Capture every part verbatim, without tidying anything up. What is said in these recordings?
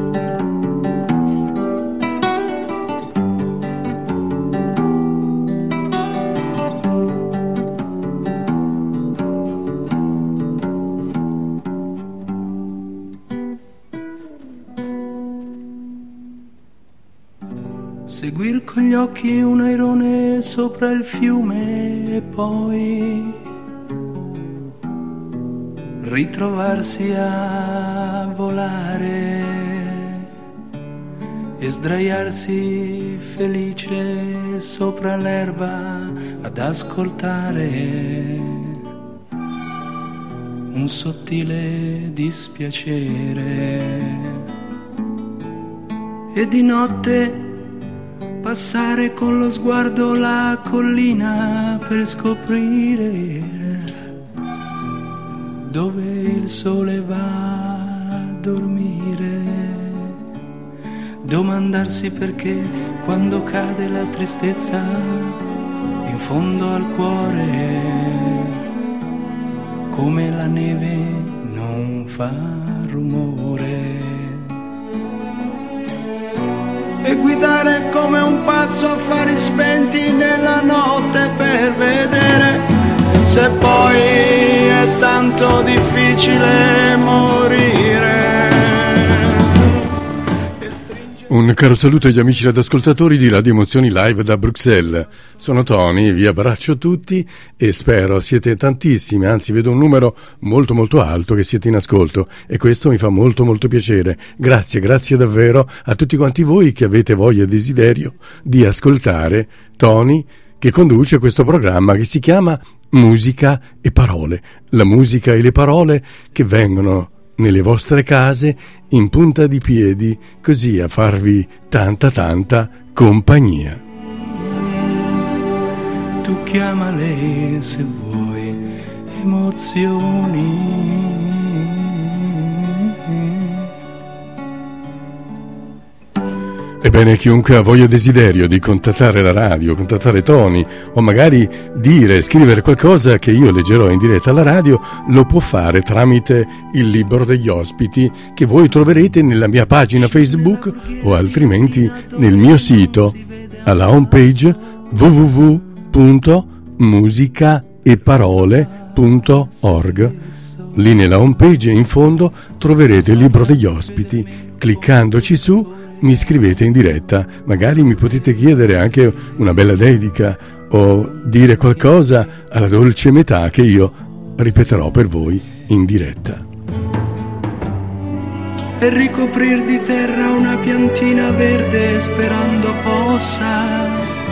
Seguir con gli occhi un airone sopra il fiume e poi ritrovarsi a volare e sdraiarsi felice sopra l'erba ad ascoltare un sottile dispiacere e di notte passare con lo sguardo la collina per scoprire dove il sole va a dormire, domandarsi perché quando cade la tristezza in fondo al cuore, come la neve non fa rumore. E guidare come un pazzo a fari spenti nella notte per vedere se poi è tanto difficile morire. Un caro saluto agli amici radioascoltatori di Radio Emozioni Live da Bruxelles. Sono Tony, vi abbraccio tutti e spero siete tantissimi, anzi vedo un numero molto molto alto che siete in ascolto e questo mi fa molto molto piacere. Grazie, grazie davvero a tutti quanti voi che avete voglia e desiderio di ascoltare Tony, che conduce questo programma che si chiama Musica e Parole. La musica e le parole che vengono nelle vostre case in punta di piedi, così a farvi tanta tanta compagnia. Tu chiamale se vuoi emozioni. Ebbene, chiunque ha voglia e desiderio di contattare la radio, contattare Tony o magari dire, scrivere qualcosa che io leggerò in diretta alla radio, lo può fare tramite il libro degli ospiti che voi troverete nella mia pagina Facebook o altrimenti nel mio sito alla homepage w w w punto musica e parole punto org. Lì nella homepage in fondo troverete il libro degli ospiti. Cliccandoci su mi scrivete in diretta, magari mi potete chiedere anche una bella dedica o dire qualcosa alla dolce metà che io ripeterò per voi in diretta. E ricoprir di terra una piantina verde sperando possa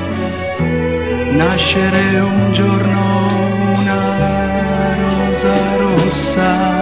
nascere un giorno una rosa rossa.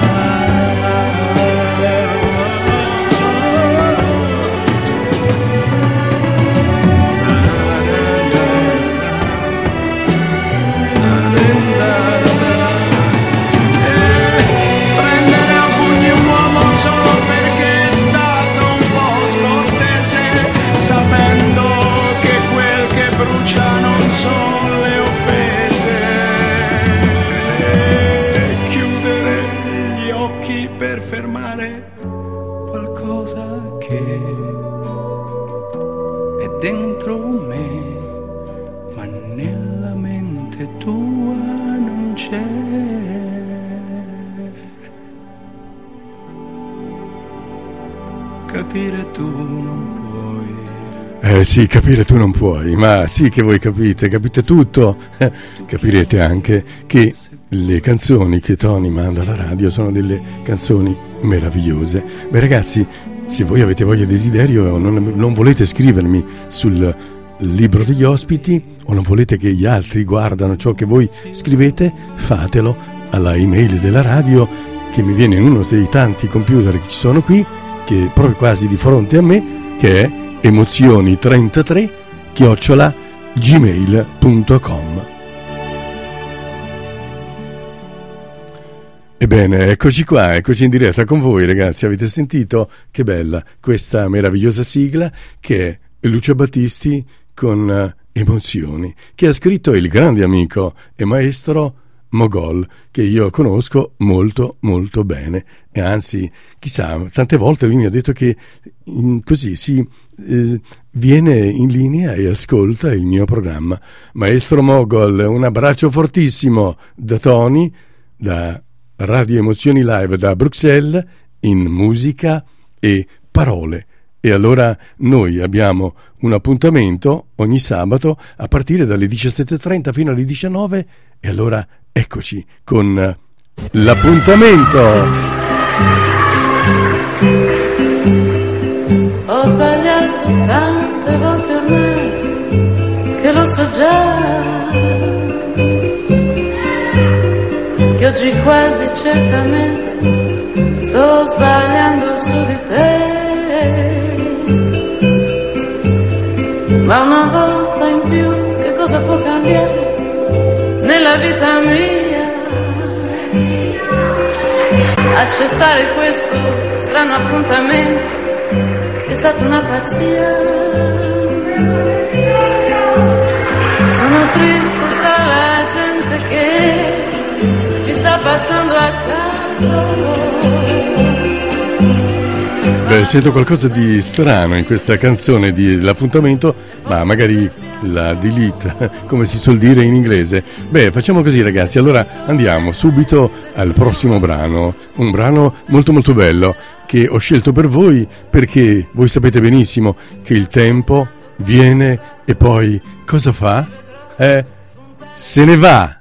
Dentro me, ma nella mente tua non c'è. Capire tu non puoi. Eh sì, capire tu non puoi, ma sì che voi capite, capite tutto. Eh, capirete anche che le canzoni che Tony manda alla radio sono delle canzoni meravigliose. Beh ragazzi, se voi avete voglia e desiderio o non, non volete scrivermi sul libro degli ospiti o non volete che gli altri guardano ciò che voi scrivete, fatelo alla email della radio che mi viene in uno dei tanti computer che ci sono qui, che è proprio quasi di fronte a me, che è emozioni trentatré chiocciola gmail punto com. Ebbene, eccoci qua, eccoci in diretta con voi ragazzi, avete sentito? Che bella questa meravigliosa sigla che è Lucio Battisti con uh, Emozioni, che ha scritto il grande amico e maestro Mogol, che io conosco molto molto bene, e anzi, chissà, tante volte lui mi ha detto che in, così si eh, viene in linea e ascolta il mio programma. Maestro Mogol, un abbraccio fortissimo da Tony, da Radio Emozioni Live da Bruxelles, in musica e parole. E allora noi abbiamo un appuntamento ogni sabato a partire dalle diciassette e trenta fino alle diciannove, e allora eccoci con l'appuntamento. Ho sbagliato tante volte ormai, che lo so già, che oggi quasi certamente sto sbagliando su di te. Ma una volta in più che cosa può cambiare nella vita mia? Accettare questo strano appuntamento è stata una pazzia. Sono triste tra la gente che mi sta passando accanto. Beh, sento qualcosa di strano in questa canzone di l'appuntamento, ma magari la delete, come si suol dire in inglese. Beh, facciamo così ragazzi, allora andiamo subito al prossimo brano, un brano molto molto bello che ho scelto per voi, perché voi sapete benissimo che il tempo viene e poi cosa fa? Eh, se ne va!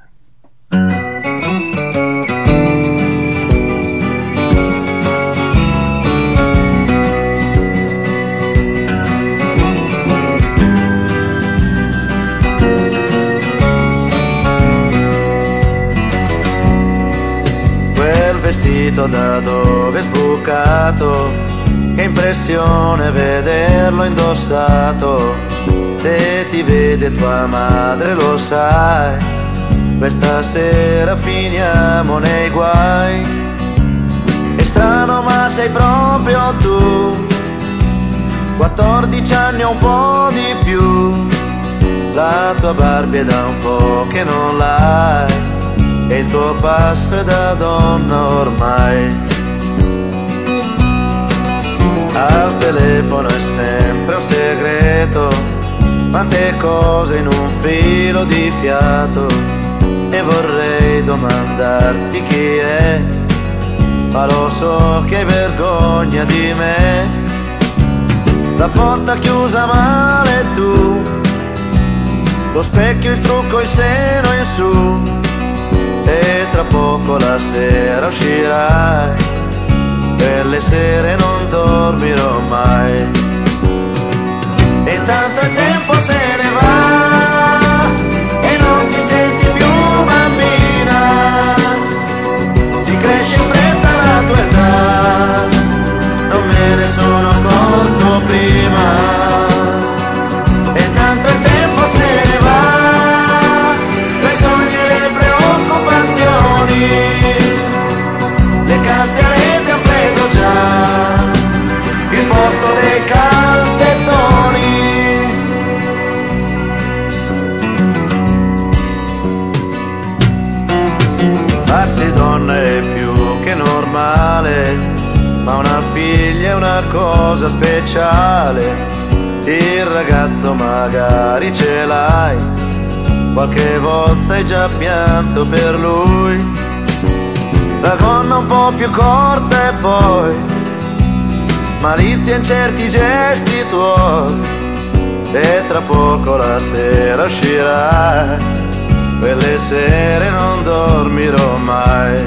Da dove è sbucato, che impressione vederlo indossato. Se ti vede tua madre lo sai, questa sera finiamo nei guai. È strano ma sei proprio tu, quattordici anni o un po' di più. La tua Barbie è da un po' che non l'hai, e il tuo passo è da donna ormai. Al telefono è sempre un segreto, quante cose in un filo di fiato. E vorrei domandarti chi è, ma lo so che hai vergogna di me. La porta chiusa male tu, lo specchio, il trucco, il seno in su. E tra poco la sera uscirai, per le sere non dormirò mai. E tanto il tempo se ne va e non ti senti più bambina. Si cresce in fretta la tua età, non me ne sono accorto prima. E tanto il tempo se ne va, tra i sogni e le preoccupazioni, le calzarete han preso già il posto dei calzettoni. Farsi donna è più che normale, ma una figlia è una cosa speciale. Il ragazzo magari ce l'hai, qualche volta hai già pianto per lui. La gonna un po' più corta e poi malizia in certi gesti tuoi. E tra poco la sera uscirai, quelle sere non dormirò mai.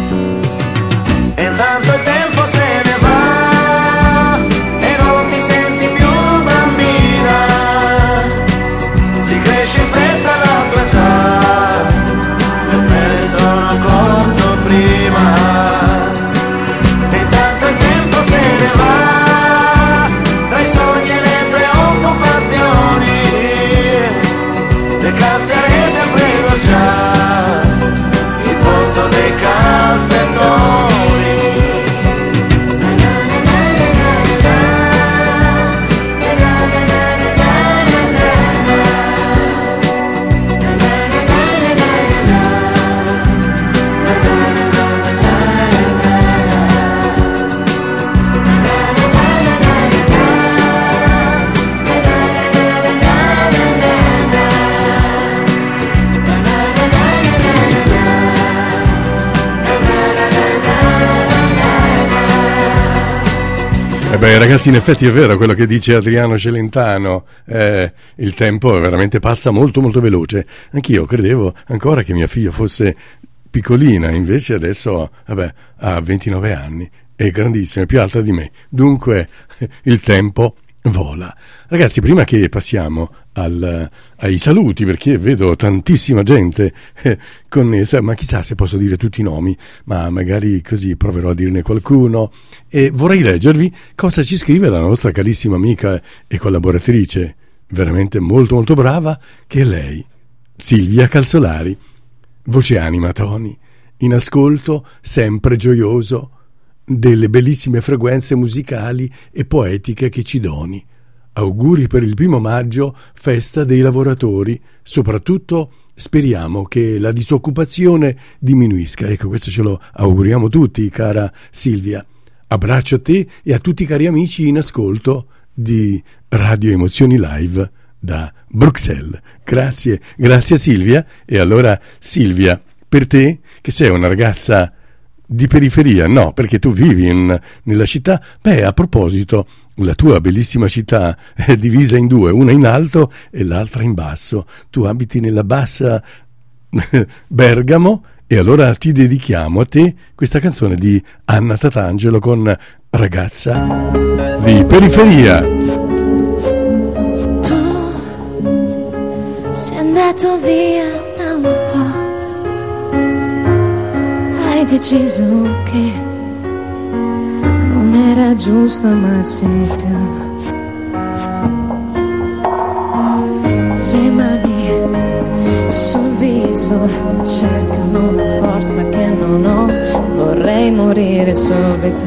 E intanto il tempo se ne va e non ti senti più bambina. Si cresce in fretta la tua età, e me ne sono accorto prima. E intanto il tempo se ne va, tra i sogni e le preoccupazioni, le calzarete han preso già il posto dei cani. Eh beh, ragazzi, in effetti è vero quello che dice Adriano Celentano, eh, il tempo veramente passa molto molto veloce. Anch'io credevo ancora che mia figlia fosse piccolina, invece adesso vabbè, ha ventinove anni, è grandissima, è più alta di me, dunque il tempo vola. Ragazzi, prima che passiamo al, ai saluti, perché vedo tantissima gente eh, connessa, ma chissà se posso dire tutti i nomi, ma magari così proverò a dirne qualcuno, e vorrei leggervi cosa ci scrive la nostra carissima amica e collaboratrice, veramente molto molto brava, che è lei, Silvia Calzolari. Voce anima, Tony, in ascolto sempre gioioso delle bellissime frequenze musicali e poetiche che ci doni. Auguri per il primo maggio, festa dei lavoratori. Soprattutto speriamo che la disoccupazione diminuisca. Ecco, questo ce lo auguriamo tutti, cara Silvia. Abbraccio a te e a tutti i cari amici in ascolto di Radio Emozioni Live da Bruxelles. Grazie, grazie Silvia. E allora Silvia, per te che sei una ragazza di periferia, no, perché tu vivi in, nella città. Beh, a proposito, la tua bellissima città è divisa in due, una in alto e l'altra in basso. Tu abiti nella bassa Bergamo, e allora ti dedichiamo a te questa canzone di Anna Tatangelo con Ragazza di periferia. Tu sei andato via da un po', hai deciso che non era giusto amarsi più. Le mani sul viso cercano una forza che non ho, vorrei morire subito.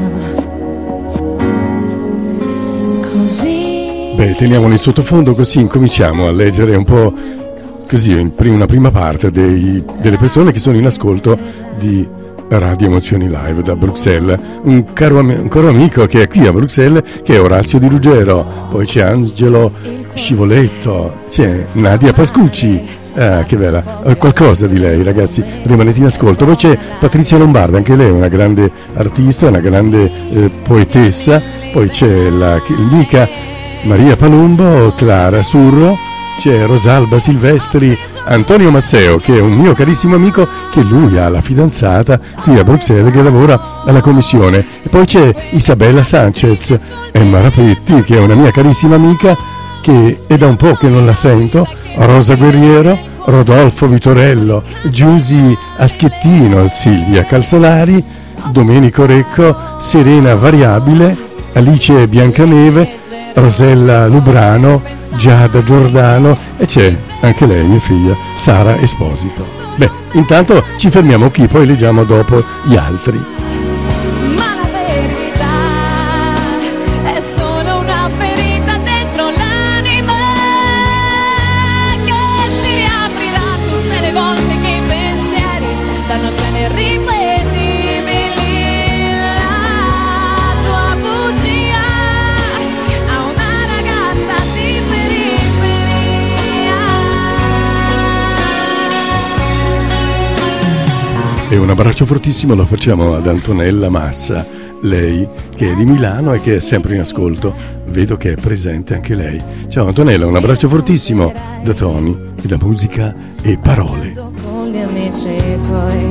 Così. Beh, teniamoli in sottofondo, così incominciamo a leggere un po' così una prima parte dei, delle persone che sono in ascolto di Radio Emozioni Live da Bruxelles. Un caro, un caro amico che è qui a Bruxelles, che è Orazio Di Ruggero, poi c'è Angelo Scivoletto, c'è Nadia Pascucci, ah, che bella, qualcosa di lei, ragazzi, rimanete in ascolto. Poi c'è Patrizia Lombarda, anche lei è una grande artista, una grande eh, poetessa. Poi c'è la mica Maria Palumbo, Clara Surro, c'è Rosalba Silvestri, Antonio Mazzeo, che è un mio carissimo amico, che lui ha la fidanzata qui a Bruxelles che lavora alla commissione. E poi c'è Isabella Sanchez, Emma Rapetti, che è una mia carissima amica, che è da un po' che non la sento, Rosa Guerriero, Rodolfo Vitorello, Giusy Aschettino, Silvia Calzolari, Domenico Recco, Serena Variabile, Alice Biancaneve, Rosella Lubrano, Giada Giordano, e c'è anche lei, mia figlia, Sara Esposito. Beh, intanto ci fermiamo qui, poi leggiamo dopo gli altri. E un abbraccio fortissimo lo facciamo ad Antonella Massa, lei che è di Milano e che è sempre in ascolto. Vedo che è presente anche lei. Ciao Antonella, un abbraccio fortissimo da Tony e da Musica e Parole. Con gli amici tuoi,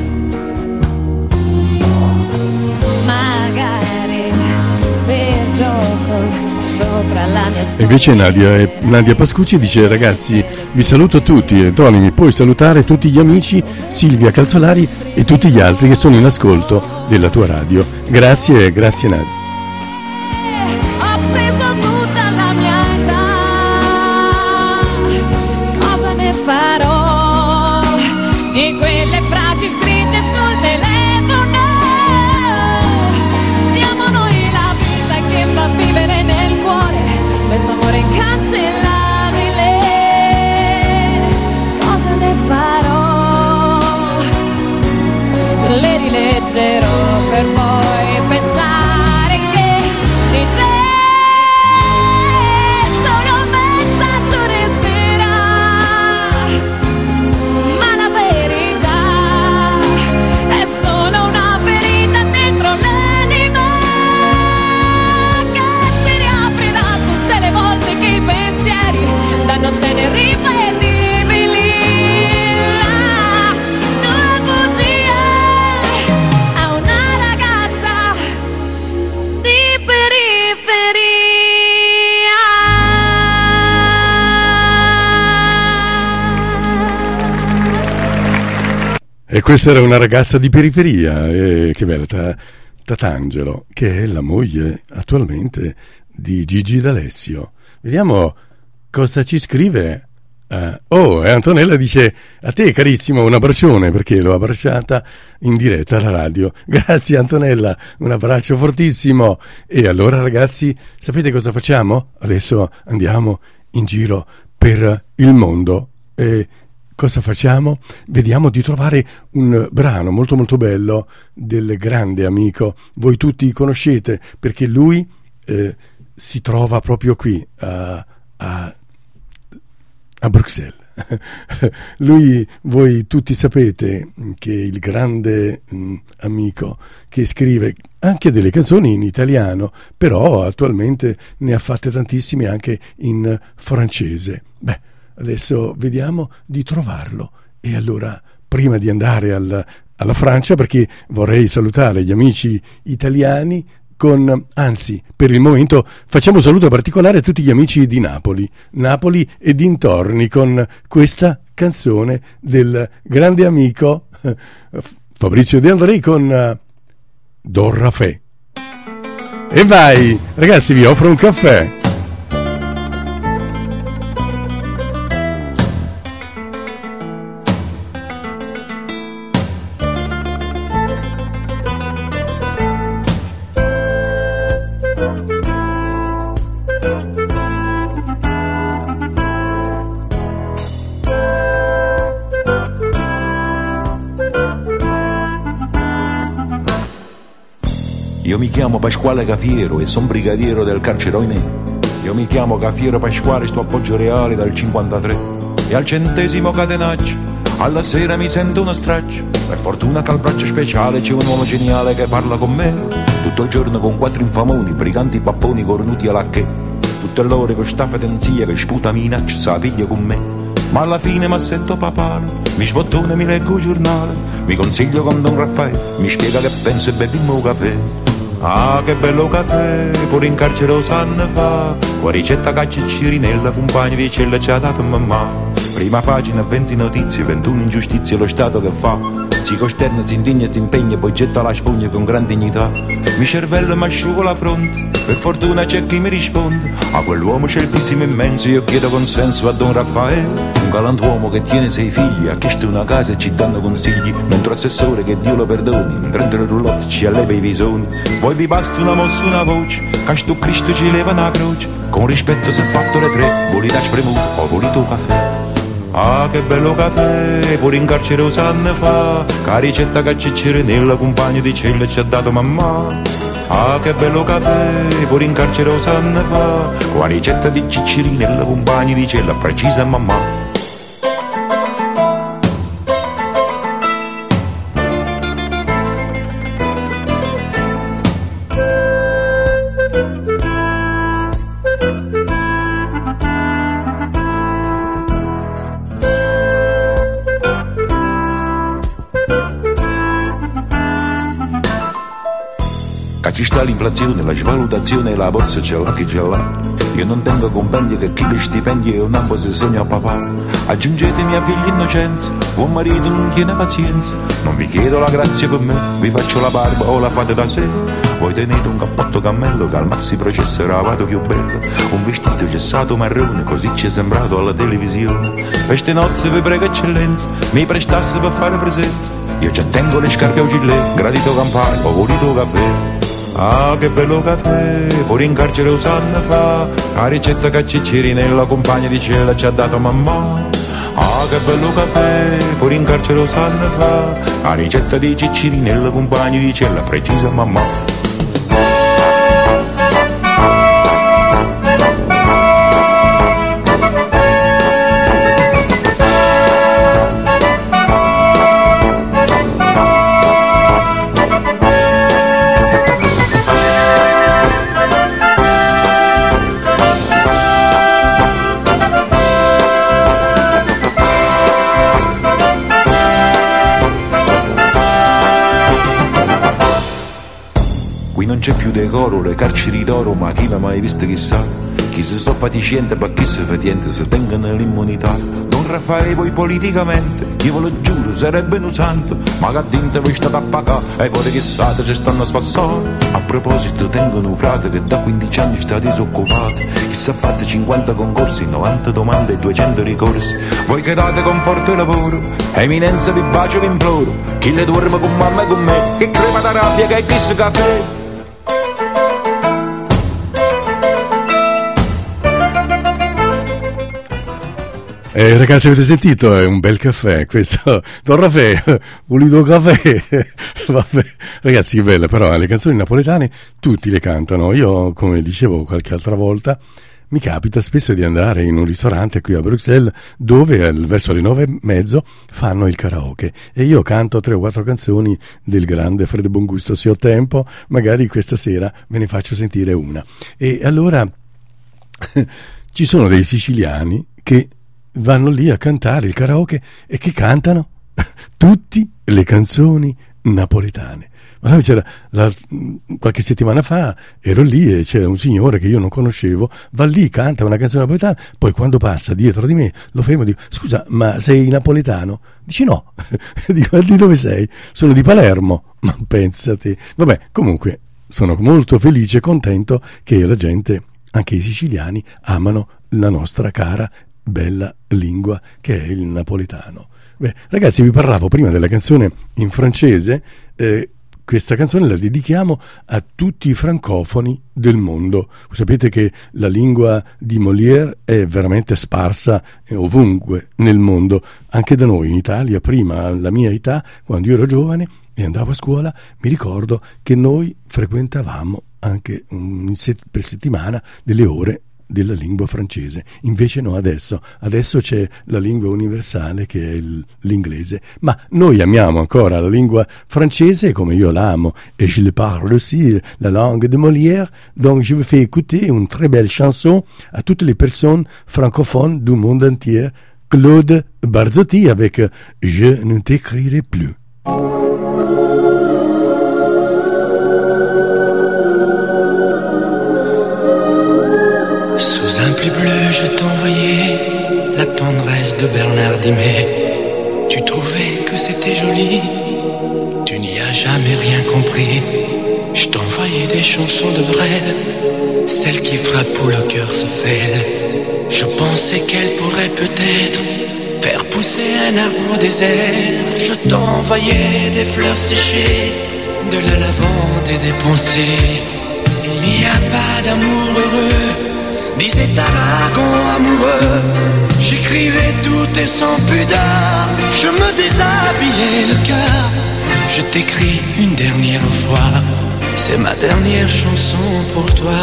magari per gioco sopra la mia storia. E invece Nadia, Nadia Pascucci dice: ragazzi, vi saluto tutti, e Tony mi puoi salutare tutti gli amici, Silvia Calzolari e tutti gli altri che sono in ascolto della tua radio. Grazie, grazie Nadia. Ho speso tutta la mia età, cosa ne farò di quelle frasi scritte sul telefono? Siamo noi la vita che fa vivere nel cuore questo amore incancellabile. Cosa ne farò? Le rileggerò per poi pensare che di te solo un messaggio resterà, ma la verità è solo una ferita dentro l'anima E questa era una ragazza di periferia, e che bella, ta, Tatangelo, che è la moglie attualmente di Gigi D'Alessio. Vediamo cosa ci scrive. Uh, oh, e Antonella dice: a te carissimo un abbraccione, perché l'ho abbracciata in diretta alla radio. Grazie Antonella, un abbraccio fortissimo. E allora ragazzi, sapete cosa facciamo? Adesso andiamo in giro per il mondo e cosa facciamo? Vediamo di trovare un brano molto molto bello del grande amico. Voi tutti conoscete, perché lui eh, si trova proprio qui a, a a Bruxelles. Lui, voi tutti sapete che il grande mh, amico che scrive anche delle canzoni in italiano, però attualmente ne ha fatte tantissime anche in francese. Beh, adesso vediamo di trovarlo. E allora, prima di andare al, alla Francia, perché vorrei salutare gli amici italiani, con, anzi, per il momento facciamo un saluto particolare a tutti gli amici di Napoli, Napoli e dintorni, con questa canzone del grande amico Fabrizio De André con uh, Don Rafè. E vai, ragazzi, vi offro un caffè. Io mi chiamo Pasquale Cafiero e son brigadiero del carcere Oinè. Io mi chiamo Cafiero Pasquale, sto a Poggio Reale dal cinquantatré. E al centesimo catenaccio, alla sera mi sento uno straccio. Per fortuna che al braccio speciale c'è un uomo geniale che parla con me. Tutto il giorno con quattro infamoni, briganti papponi cornuti alla che. Tutte l'ore con sta fedenzia che sputa minaccia, sa piglia con me. Ma alla fine m'assetto papale, mi sbottone, mi leggo il giornale, mi consiglio con Don Raffaele, mi spiega che penso e bevimmo un caffè. Ah, che bello caffè, pure in carcere lo sanno fa, qua ricetta caccia e cirinella, compagni di cella ci ha dato mamma. Prima pagina, venti notizie, ventuno ingiustizie, lo Stato che fa, si costerna, si indigna, si impegna, poi getta la spugna con gran dignità. Mi cervello mi asciugo la fronte, per fortuna c'è chi mi risponde, a quell'uomo sceltissimo immenso io chiedo consenso a Don Raffaele. Un galantuomo che tiene sei figli, ha chiesto una casa e ci danno consigli, mentre assessore, che Dio lo perdoni, mentre il roulotte ci alleva i visoni. Poi vi basta una mossa, una voce, che sto Cristo ci leva una croce, con rispetto se fatto le tre, volete spremuto o volete un caffè. Ah, che bello caffè, pure in carcere lo sanno fa, che ricetta che c'è nella compagna di cella ci ha dato mamma. Ah, che bello caffè, pure in carcere lo sanno fa, con la ricetta di Ciccirinella, compagni di cella precisa mamma. Ci sta l'inflazione, la svalutazione e la borsa ce l'ha chi ce l'ha. Io non tengo compendi che chi li stipendi e un ambo se segna a papà. Aggiungetemi a figli innocenza, buon marito non tiene pazienza. Non vi chiedo la grazia per me, vi faccio la barba o la fate da sé. Voi tenete un cappotto cammello che al mazzi processerà vado più bello. Un vestito gessato marrone, così ci è sembrato alla televisione. Per ste nozze vi prego eccellenza, mi prestasse per fare presenza. Io già tengo le scarpe a gilet, gradito campano, ho voluto caffè. Ah, che bello caffè, pure in carcere lo sanno fa, la ricetta che Ciccirinella, compagna di cella ci ha dato mamma. Ah, che bello caffè, pure in carcere lo sanno fa, la ricetta di Ciccirinella, compagna di cella precisa mamma. Non c'è più decoro, le carceri d'oro, ma chi l'ha mai visto chissà. chi si so fatiscente per chi si fatiente si tengono l'immunità. Don Raffaele poi politicamente, io ve lo giuro, sarebbe un santo, ma che dinte vi state a pagare e voi chissà ci stanno a spassare. A proposito tengono un frate che da quindici anni sta disoccupato, che si è fatto cinquanta concorsi, novanta domande e duecento ricorsi. Voi che date conforto e lavoro, eminenza vi bacio vi imploro, chi le dorme con mamma e con me, che crema da rabbia che è chissà caffè. Eh, ragazzi, avete sentito? È un bel caffè questo. Don Raffaele, volito caffè. Vabbè. Ragazzi, che bella, però le canzoni napoletane tutti le cantano. Io, come dicevo qualche altra volta, mi capita spesso di andare in un ristorante qui a Bruxelles dove verso le nove e mezzo fanno il karaoke e io canto tre o quattro canzoni del grande Fred Bongusto. Se ho tempo, magari questa sera ve ne faccio sentire una. E allora ci sono dei siciliani che vanno lì a cantare il karaoke e che cantano tutte le canzoni napoletane. Ma noi c'era la, qualche settimana fa ero lì e c'era un signore che io non conoscevo, va lì, canta una canzone napoletana, poi quando passa dietro di me lo fermo e dico: scusa, ma sei napoletano? Dici no. Dico: di dove sei? Sono di Palermo. Ma pensate. Vabbè, comunque sono molto felice e contento che la gente, anche i siciliani, amano la nostra cara bella lingua che è il napoletano. Beh, ragazzi, vi parlavo prima della canzone in francese. eh, questa canzone la dedichiamo a tutti i francofoni del mondo. Sapete che la lingua di Molière è veramente sparsa ovunque nel mondo, anche da noi in Italia. Prima, alla mia età, quando io ero giovane e andavo a scuola, mi ricordo che noi frequentavamo anche um, per settimana delle ore della lingua francese. Invece no, adesso adesso c'è la lingua universale che è il, l'inglese, ma noi amiamo ancora la lingua francese come io l'amo, et je le parle aussi, la langue de Molière. Donc je vous fais écouter une très belle chanson à toutes les personnes francophones du monde entier, Claude Barzotti avec Je ne t'écrirai plus. Sous un pli bleu, je t'envoyais la tendresse de Bernard Dimet. Tu trouvais que c'était joli, tu n'y as jamais rien compris. Je t'envoyais des chansons de Brel, celles qui frappent où le cœur se fêle. Je pensais qu'elle pourrait peut-être faire pousser un arbre au désert. Je t'envoyais des fleurs séchées, de la lavande et des pensées. Il n'y a pas d'amour heureux, disait Aragon amoureux. J'écrivais tout et sans pudeur, je me déshabillais le cœur. Je t'écris une dernière fois, c'est ma dernière chanson pour toi.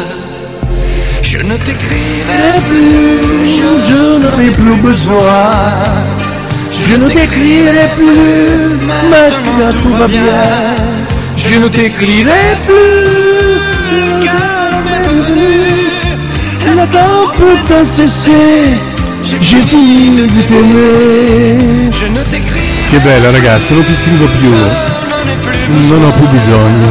Je ne t'écrirai plus, je, je n'en ai plus besoin. Je ne t'écrirai plus, maintenant tout va bien. Je ne t'écrirai plus, le calme est revenu. La tempête a cessé, j'ai fini de t'aimer. Je ne t'écrirai. Che bella, ragazzi, non ti scrivo più. Non ho più bisogno.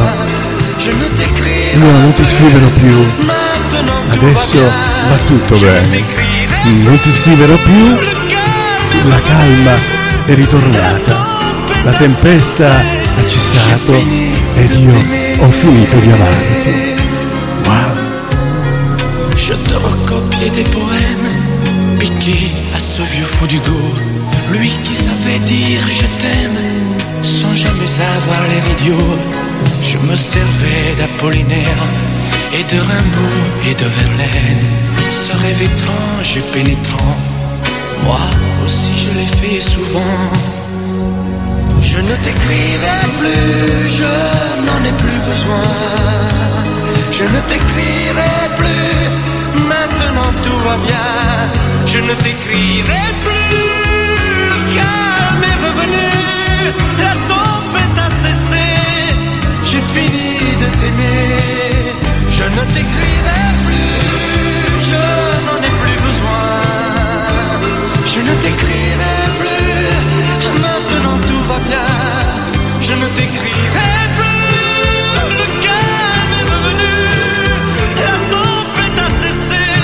Io non ti scriverò più. Adesso va tutto bene. Non ti scriverò più. La calma è ritornata. La tempesta ha cessato ed io ho finito di amarti. Wow. Je te recopiais des poèmes piqués à ce vieux fou d'Hugo, lui qui savait dire je t'aime sans jamais avoir l'air idiot. Je me servais d'Apollinaire et de Rimbaud et de Verlaine, ce rêve étrange et pénétrant, moi aussi je l'ai fait souvent. Je ne t'écrirai plus, je n'en ai plus besoin. Je ne t'écrirai plus, maintenant tout va bien. Je ne t'écrirai plus, le calme est revenu. La tempête a cessé, j'ai fini de t'aimer. Je ne t'écrirai plus, je n'en ai plus besoin. Je ne t'écrirai plus, maintenant tout va bien. Je ne t'écrirai plus, le calme est revenu. La tempête a cessé,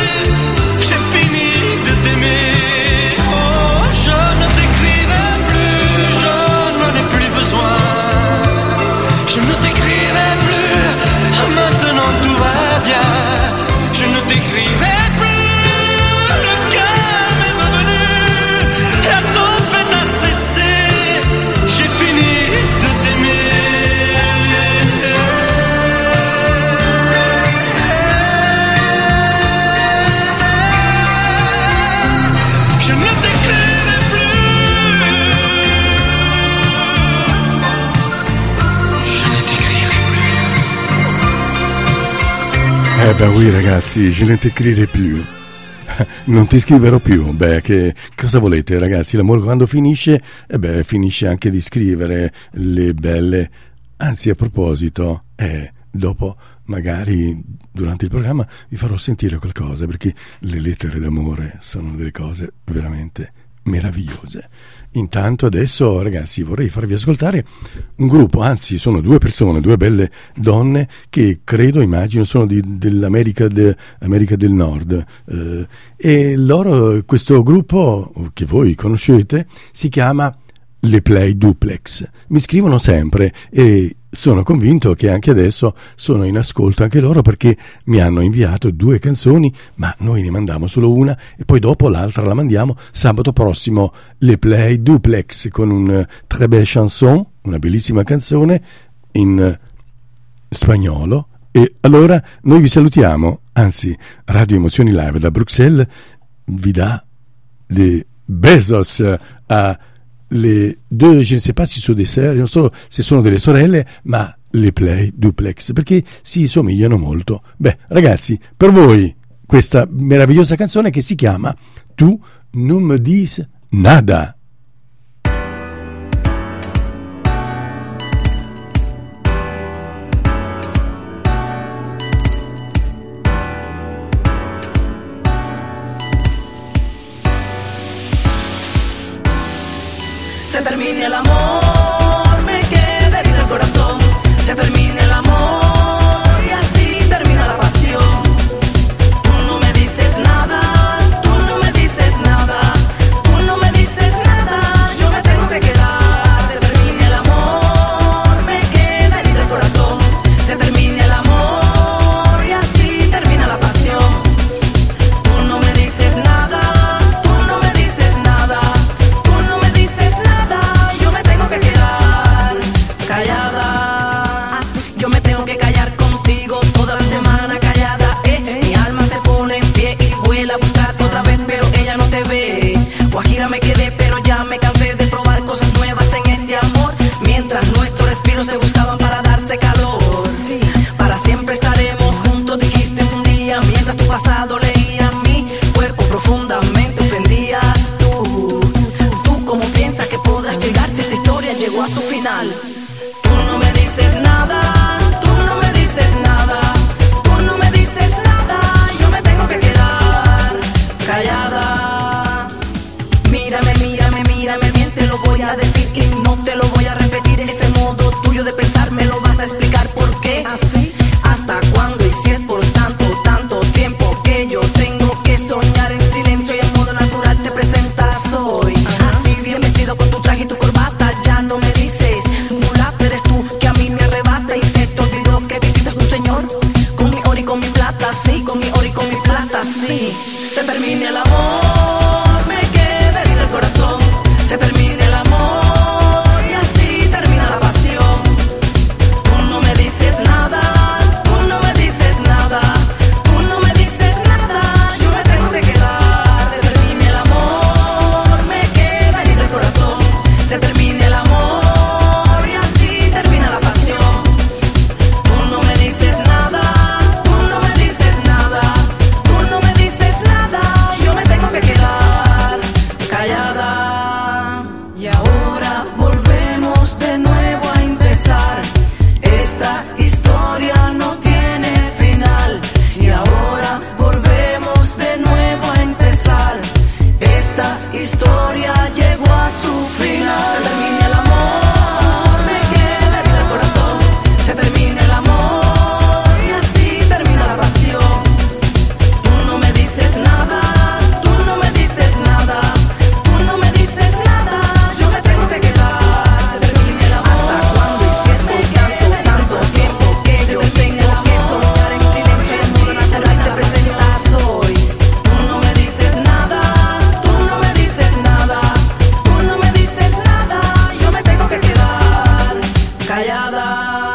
Eh beh, oui ragazzi, je ne t'écrirai plus. Non ti scriverò più. Beh, che cosa volete ragazzi? L'amore quando finisce, eh beh, finisce anche di scrivere le belle. Anzi, a proposito, eh, dopo magari durante il programma vi farò sentire qualcosa, perché le lettere d'amore sono delle cose veramente meravigliose. Intanto adesso ragazzi vorrei farvi ascoltare un gruppo, anzi sono due persone, due belle donne che credo, immagino sono di, dell'America de, America del Nord, eh, e loro, questo gruppo che voi conoscete, si chiama Le Play Duplex. Mi scrivono sempre e sono convinto che anche adesso sono in ascolto anche loro, perché mi hanno inviato due canzoni, ma noi ne mandiamo solo una e poi dopo l'altra la mandiamo sabato prossimo. Le Play Duplex con un très belle chanson, una bellissima canzone in spagnolo. E allora noi vi salutiamo, anzi Radio Emozioni Live da Bruxelles vi dà dei besos a le due, je ne sais pas si sono dei sere, non solo se sono delle sorelle, ma le Play Duplex, perché si somigliano molto. Beh, ragazzi, per voi questa meravigliosa canzone che si chiama Tu non me dis nada. Se termina el amor, me queda herido el corazón. Se termina el amor y así termina la pasión. Tú no me dices nada, tú no me dices nada, tú no me dices nada, yo me tengo que quedar. Se termina el amor, me queda herido el corazón. Se termina el amor y así termina la pasión. Tú no me dices nada, tú no me dices nada, tú no me dices nada, yo me tengo que quedar callada. Yo me tengo que callar contigo toda la semana callada, eh. Mi alma se pone en pie y vuela a buscarte otra vez, pero ella no te ves. Guajira me quedé, pero ya me cansé de probar cosas nuevas en este amor. Mientras nuestros respiros se buscaban para darse calor. Para siempre estaremos juntos, dijiste un día, mientras tu pasado leía mi cuerpo profundamente ofendías tú. Tú cómo piensas que podrás llegar si esta historia llegó a su final. Tú no me dices nada, tú no me dices nada, tú no me dices nada, yo me tengo que quedar callada. Mírame, mírame, mírame bien, te lo voy a decir y no te lo voy a repetir. Ese modo tuyo de pensar me lo vas a explicar por qué. Así, hasta cuándo y si es por tanto, tanto tiempo que yo tengo que soñar en silencio y en modo natural te presentas hoy. Así bien vestido con tu traje y tu corbata, ya no me dices mulato, eres tú que a mí me arrebata y se te olvidó que visitas un señor con mi oro y con mi plata, sí, con mi oro y con mi plata, sí. Se termina el amor, me queda herido el corazón. Se termina el amor y así termina la pasión. Tú no me dices nada, tú no me dices nada, tú no me dices nada, yo me tengo que quedar. Se termina el amor, me queda herido el corazón. Se termina el amor y así termina la pasión. Tú no me dices nada, tú no me dices nada, tú no me dices nada, yo me tengo que quedar callada. Y ahora volvemos de nuevo a empezar. Esta historia no tiene final. Y ahora volvemos de nuevo a empezar. Esta historia llegó a su final. Se termina el amor, me queda herido el corazón. Se termina el amor y así termina la pasión. Tú no me dices nada, tú no me dices nada, tú no me dices nada, yo me tengo que quedar. Se termina el amor. ¿Hasta cuándo y si es por tanto, tanto tiempo que yo tengo que soñar en silencio y en modo natural te presentas hoy? Tú no me dices nada, tú no me dices nada, tú no me dices nada, yo me tengo que quedar callada.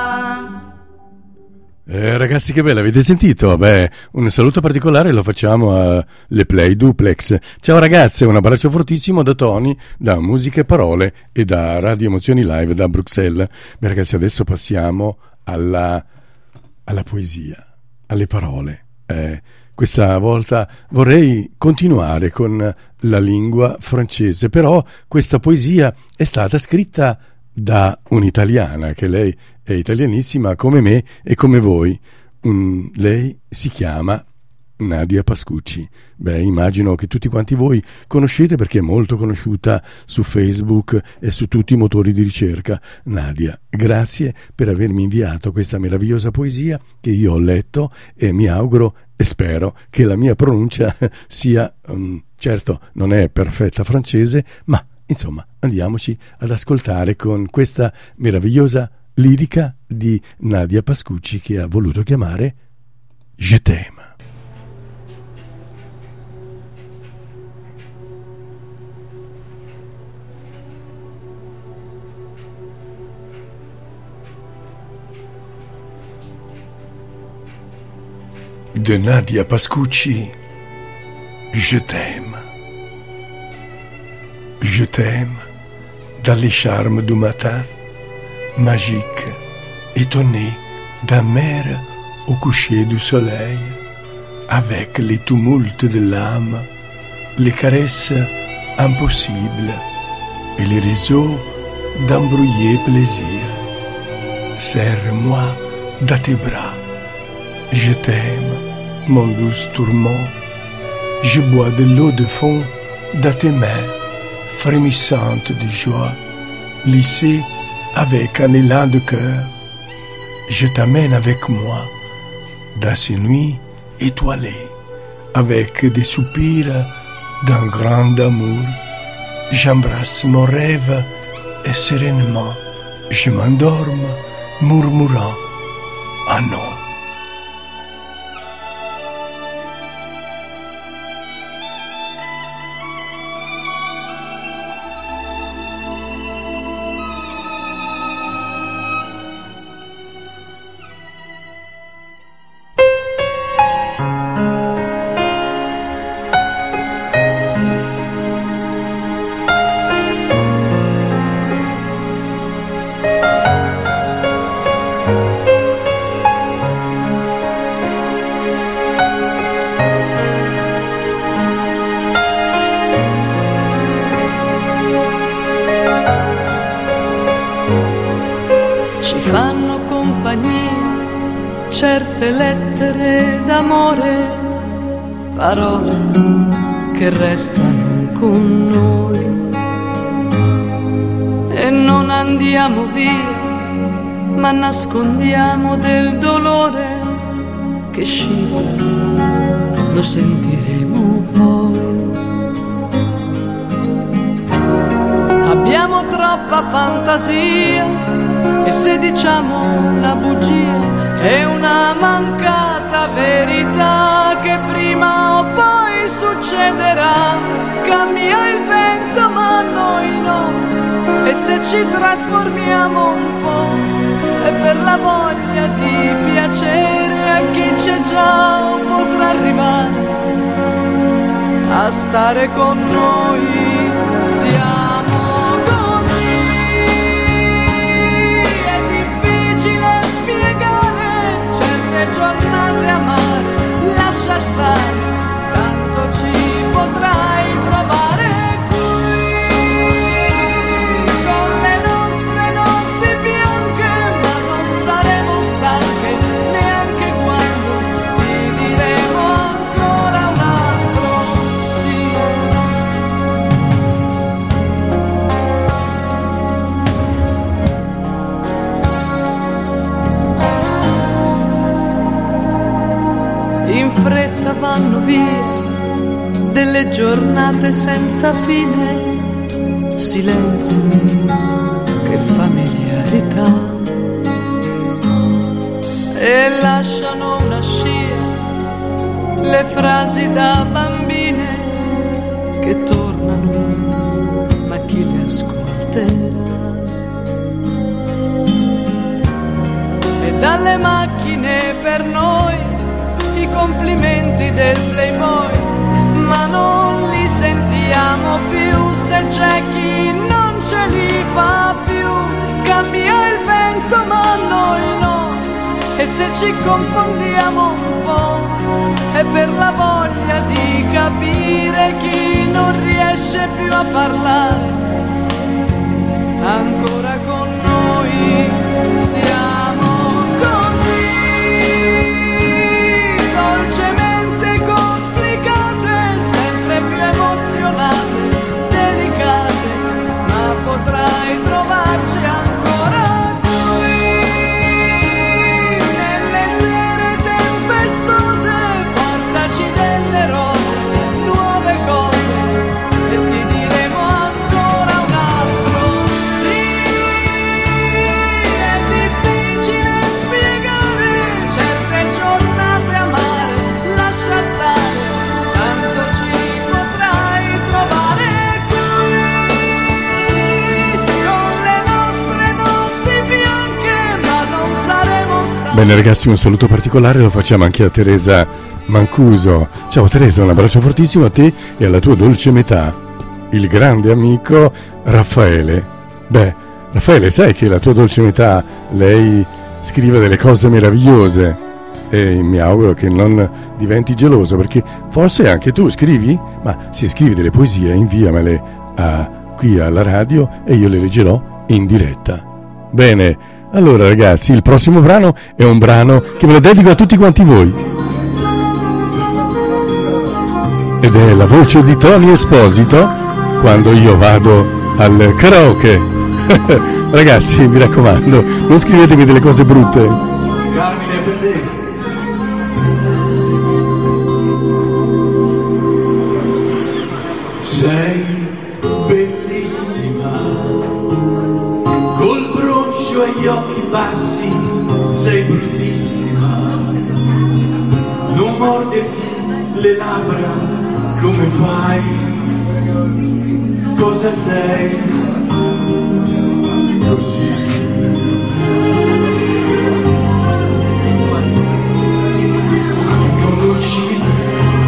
Eh, ragazzi, che bella, avete sentito? Beh, un saluto particolare lo facciamo a Le Play Duplex. Ciao ragazze, un abbraccio fortissimo da Tony, da Musica e Parole e da Radio Emozioni Live da Bruxelles. Beh ragazzi, adesso passiamo alla, alla poesia. alle parole. Eh, questa volta vorrei continuare con la lingua francese, però questa poesia è stata scritta da un'italiana, che lei è italianissima come me e come voi. Um, lei si chiama Nadia Pascucci. Beh, immagino che tutti quanti voi conoscete perché è molto conosciuta su Facebook e su tutti i motori di ricerca. Nadia, grazie per avermi inviato questa meravigliosa poesia che io ho letto e mi auguro e spero che la mia pronuncia sia, um, certo non è perfetta francese, ma insomma andiamoci ad ascoltare con questa meravigliosa lirica di Nadia Pascucci che ha voluto chiamare Je t'aime. De Nadia Pascucci, Je t'aime. Je t'aime dans les charmes du matin, magique, étonné d'un mer au coucher du soleil, avec les tumultes de l'âme, les caresses impossibles et les réseaux d'un brouillé plaisir. Serre-moi dans tes bras, je t'aime, mon douce tourment, je bois de l'eau de fond dans tes mains, frémissantes de joie, lissées avec un élan de cœur. Je t'amène avec moi dans ces nuits étoilées, avec des soupirs d'un grand amour. J'embrasse mon rêve et sereinement, je m'endorme murmurant un nom. Certe lettere d'amore, parole che restano con noi e non andiamo via, ma nascondiamo del dolore che scivola, lo sentiremo poi. Abbiamo troppa fantasia e se diciamo una bugia è una mancata verità che prima o poi succederà. Cambia il vento ma noi no, e se ci trasformiamo un po' è per la voglia di piacere a chi c'è già o potrà arrivare a stare con noi. Siamo giornate amare, lascia stare, tanto ci potrai trovare qui con le nostre notti bianche, ma non saremo stanche neanche quando ti diremo ancora un altro sì. In fretta vanno via delle giornate senza fine, silenzio che familiarità, e lasciano una scia le frasi da bambine che tornano, ma chi le ascolterà? E dalle macchine per noi i complimenti del Playboy, ma non li sentiamo più se c'è chi non ce li fa più. Cambia il vento ma noi no, e se ci confondiamo un po' è per la voglia di capire chi non riesce più a parlare ancora con noi. Siamo così dolcemente complicate, sempre più emozionate, delicate, ma potrai trovarci ancora qui nelle sere tempestose. Portaci delle rose, nuove cose e ti diremo ancora un altro sì. È difficile spiegare certe giornate amare, lascia stare, tanto ci potrai trovare qui con le nostre notti bianche, ma non saremo stati. Bene ragazzi, un saluto particolare lo facciamo anche a Teresa Mancuso. Ciao Teresa, un abbraccio fortissimo a te e alla tua dolce metà, il grande amico Raffaele. Beh, Raffaele, sai che la tua dolce metà, lei scrive delle cose meravigliose e mi auguro che non diventi geloso, perché forse anche tu scrivi, ma se scrivi delle poesie inviamele a, qui alla radio e io le leggerò in diretta. Bene, allora ragazzi, il prossimo brano è un brano che me lo dedico a tutti quanti voi. Ed è la voce di Tony Esposito quando io vado al karaoke. Ragazzi, mi raccomando, non scrivetemi delle cose brutte. Carmine, per te. Sei bellissima, col broncio e gli occhi bassi, sei bruttissima. Non morderti le labbra, come fai? Cosa sei? Così. Non uccidere.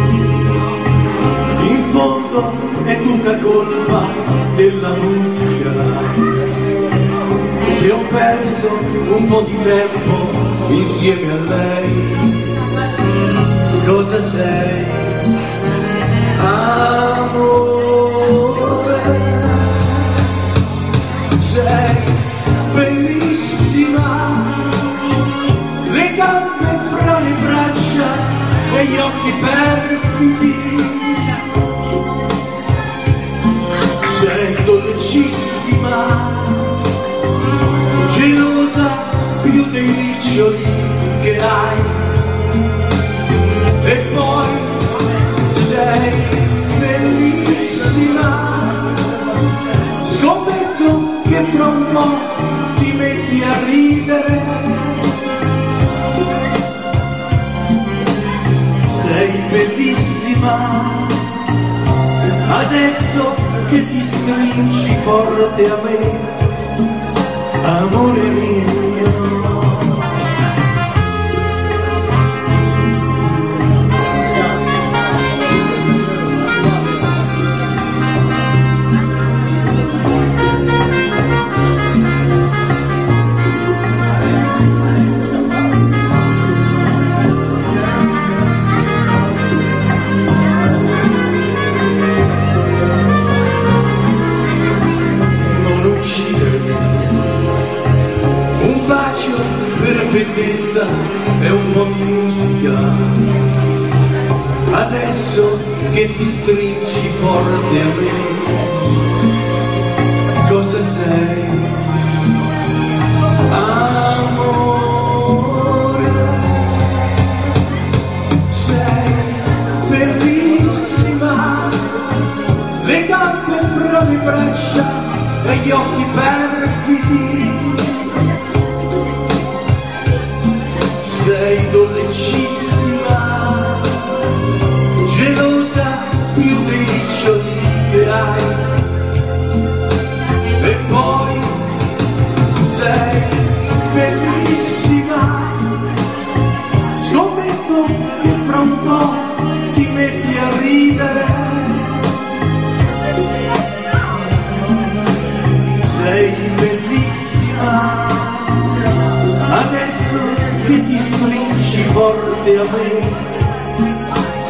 In fondo è tutta colpa della musica. Se ho perso un po' di tempo insieme a lei, cosa sei? Amore, sei bellissima, le gambe fra le braccia e gli occhi perfidi, sei dolcissima, gelosa più dei riccioli che hai, e poi sei bellissima, scommetto che fra un po' ti metti a ridere, sei bellissima, adesso che ti stringi forte a me, amore mio. Vendetta e un po' di musica, adesso che ti stringi forte a me, cosa sei? Amore, sei bellissima, le gambe fra le braccia e gli occhi perfidi, sei dolcissima, gelosa più dei riccioli che hai, e poi sei bellissima, scommetto che fra un po' ti metti a ridere, sei bellissima, adesso che ti sto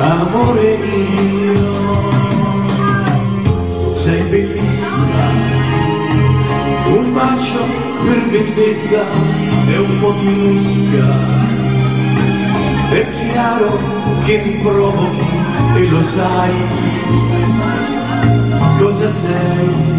amore mio, sei bellissima, un bacio per vendetta e un po' di musica, è chiaro che mi provochi e lo sai, cosa sei?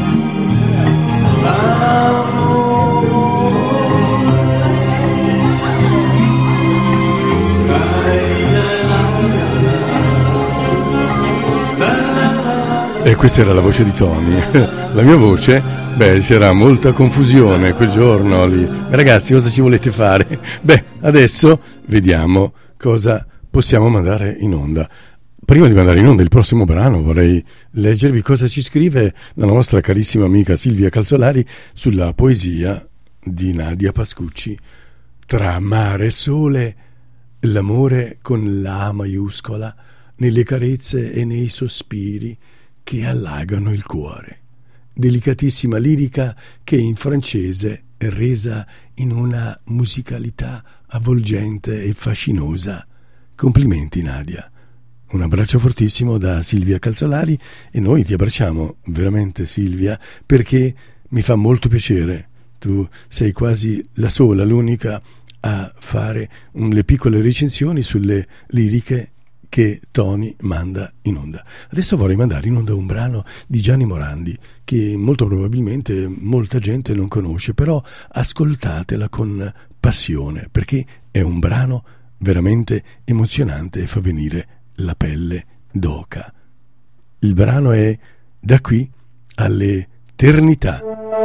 E questa era la voce di Tony. La mia voce, beh, c'era molta confusione quel giorno lì. Ragazzi, cosa ci volete fare? Beh, adesso vediamo cosa possiamo mandare in onda. Prima di mandare in onda il prossimo brano vorrei leggervi cosa ci scrive la nostra carissima amica Silvia Calzolari sulla poesia di Nadia Pascucci. Tra mare e sole, l'amore con la maiuscola, nelle carezze e nei sospiri che allagano il cuore. Delicatissima lirica che in francese è resa in una musicalità avvolgente e fascinosa. Complimenti Nadia. Un abbraccio fortissimo da Silvia Calzolari e noi ti abbracciamo veramente Silvia, perché mi fa molto piacere. Tu sei quasi la sola, l'unica a fare un, le piccole recensioni sulle liriche che Tony manda in onda. Adesso vorrei mandare in onda un brano di Gianni Morandi che molto probabilmente molta gente non conosce, però ascoltatela con passione, perché è un brano veramente emozionante e fa venire la pelle d'oca. Il brano è Da qui all'eternità.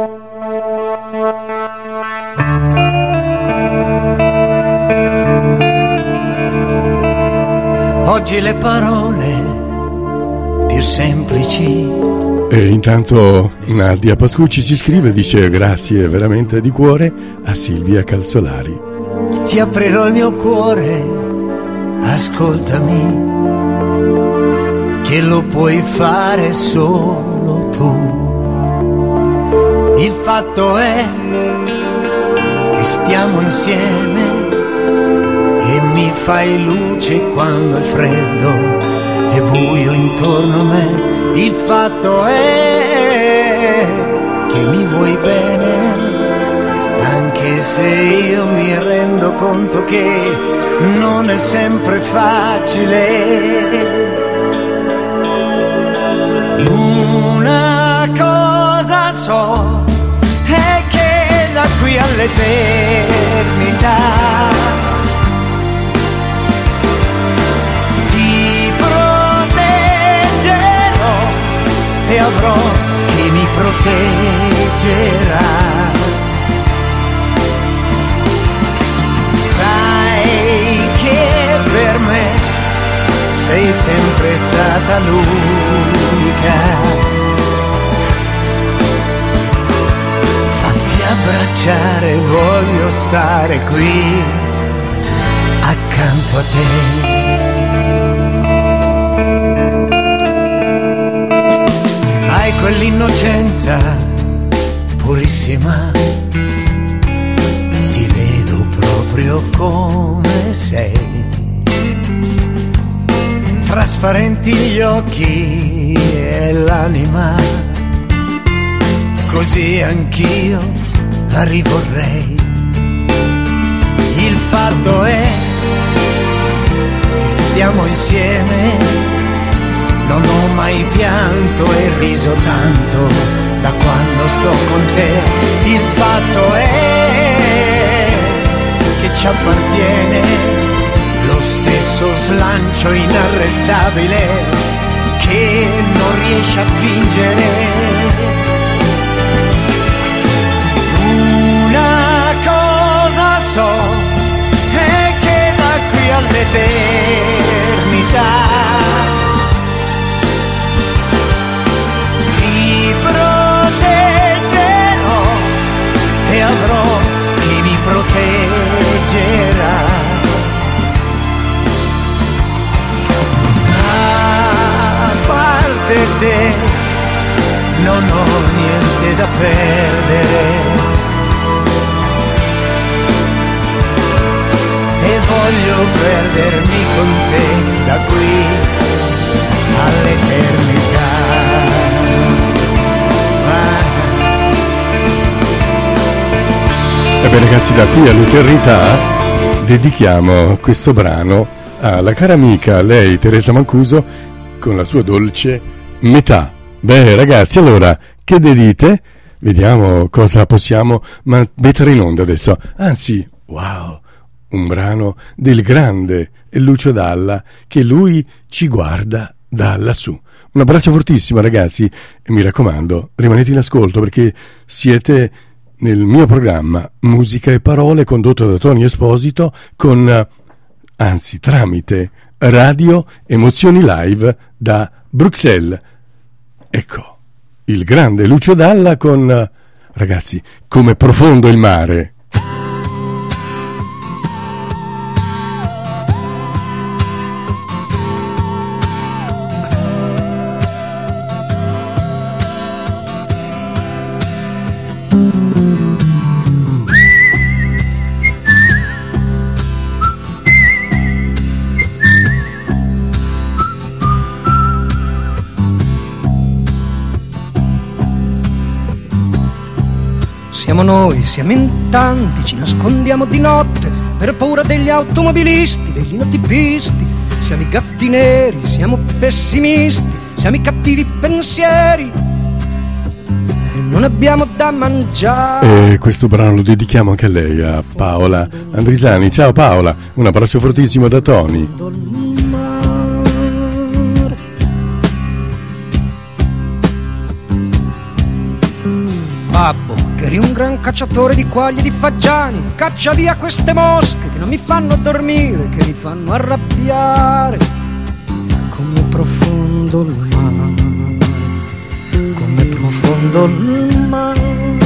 Oggi le parole più semplici. E intanto Nadia Pascucci ci scrive, dice grazie veramente di cuore a Silvia Calzolari. Ti aprirò il mio cuore, ascoltami, che lo puoi fare solo tu. Il fatto è che stiamo insieme e mi fai luce quando è freddo e buio intorno a me. Il fatto è che mi vuoi bene, anche se io mi rendo conto che non è sempre facile. Una cosa so, è che da qui all'eternità ti proteggerò e avrò chi mi proteggerà. Sai che per me sei sempre stata l'unica. Fatti abbracciare, voglio stare qui accanto a te. Hai quell'innocenza purissima, ti vedo proprio come sei. Trasparenti gli occhi e l'anima, così anch'io la rivorrei. Il fatto è che stiamo insieme, non ho mai pianto e riso tanto da quando sto con te. Il fatto è che ci appartiene lo stesso slancio inarrestabile che non riesce a fingere. Una cosa so, è che da qui all'eternità ti proteggerò e avrò chi mi proteggerà. Te non ho niente da perdere e voglio perdermi con te da qui Ragazzi, da qui all'eternità dedichiamo questo brano alla cara amica, lei Teresa Mancuso, con la sua dolce metà. Beh ragazzi, allora che ne dite? Vediamo cosa possiamo mettere in onda adesso. Anzi, wow, un brano del grande Lucio Dalla, che lui ci guarda da lassù. Un abbraccio fortissimo ragazzi, e mi raccomando, rimanete in ascolto perché siete nel mio programma Musica e Parole, condotto da Tony Esposito, con, anzi tramite Radio Emozioni Live da Bruxelles. Ecco, il grande Lucio Dalla con, ragazzi, Come profondo il mare. Siamo noi, siamo in tanti, ci nascondiamo di notte per paura degli automobilisti, degli notipisti. Siamo i gatti neri, siamo pessimisti, siamo i cattivi pensieri e non abbiamo da mangiare. E questo brano lo dedichiamo anche a lei, a Paola Andrisani. Ciao Paola, un abbraccio fortissimo da Tony. Babbo, che eri un gran cacciatore di quaglie e di fagiani, caccia via queste mosche che non mi fanno dormire, che mi fanno arrabbiare. Come profondo il mare, come profondo il mare.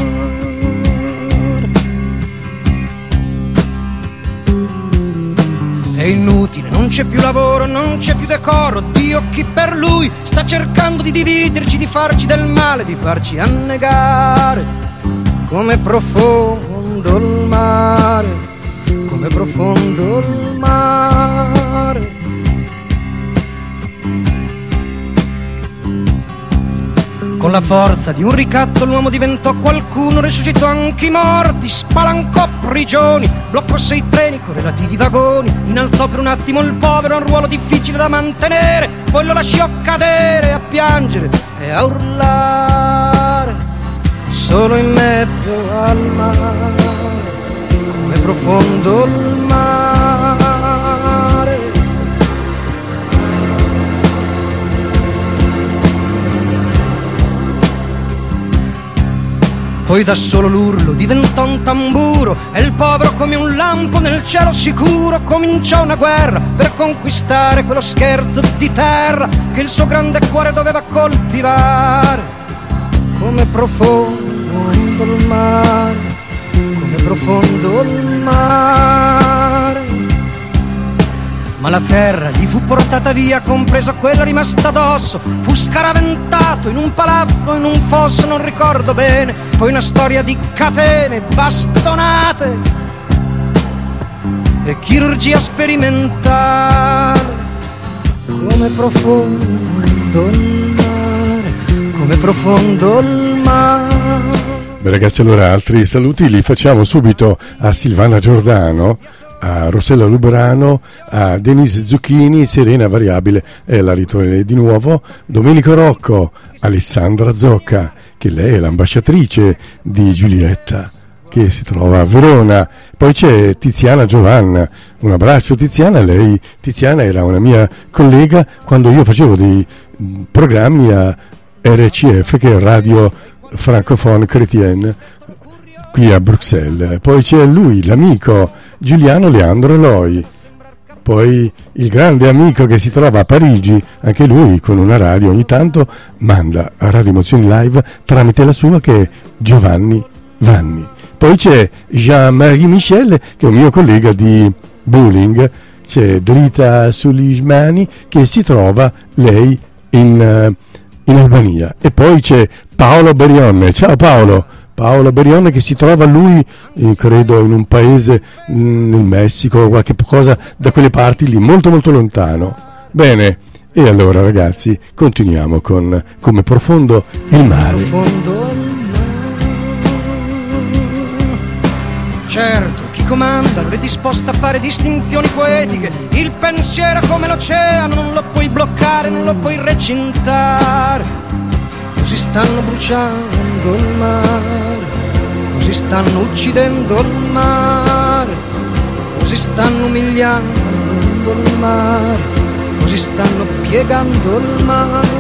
È inutile, non c'è più lavoro, non c'è più decoro. Dio, chi per lui sta cercando di dividerci, di farci del male, di farci annegare. Come profondo il mare, come profondo il mare. Con la forza di un ricatto l'uomo diventò qualcuno, resuscitò anche i morti, spalancò prigioni, bloccò sei treni con relativi vagoni, innalzò per un attimo il povero a un ruolo difficile da mantenere, poi lo lasciò cadere a piangere e a urlare, solo in mezzo al mare, come profondo il mare. Poi da solo l'urlo diventò un tamburo e il povero come un lampo nel cielo sicuro cominciò una guerra per conquistare quello scherzo di terra che il suo grande cuore doveva coltivare. Come profondo il mare, come profondo il mare. Ma la terra gli fu portata via, compresa quella rimasta addosso. Fu scaraventato in un palazzo, in un fosso, non ricordo bene. Poi una storia di catene, bastonate e chirurgia sperimentale. Come profondo il mare, come profondo il mare. Beh ragazzi, allora altri saluti li facciamo subito a Silvana Giordano, a Rossella Lubrano, a Denise Zucchini, Serena Variabile, e la ritorna di nuovo, Domenico Rocco, Alessandra Zocca, che lei è l'ambasciatrice di Giulietta, che si trova a Verona. Poi c'è Tiziana Giovanna, un abbraccio Tiziana. Lei, Tiziana, era una mia collega quando io facevo dei programmi a R C F, che è Radio Francophone Chrétienne, qui a Bruxelles. Poi c'è lui, l'amico Giuliano Leandro Eloi, poi il grande amico che si trova a Parigi, anche lui con una radio ogni tanto manda a Radio Emozioni Live tramite la sua, che è Giovanni Vanni. Poi c'è Jean-Marie Michel, che è un mio collega di bowling. C'è Drita Sulismani, che si trova lei in, in Albania. E poi c'è Paolo Berionne. Ciao Paolo. Paolo Berionne, che si trova lui, eh, credo, in un paese mh, nel Messico, qualche cosa da quelle parti lì, molto molto lontano. Bene, e allora ragazzi, continuiamo con Come profondo il mare. Profondo il mare. Certo, chi comanda non è disposto a fare distinzioni poetiche. Il pensiero è come l'oceano, non lo puoi bloccare, non lo puoi recintare. Così stanno bruciando il mare, così stanno uccidendo il mare, così stanno umiliando il mare, così stanno piegando il mare.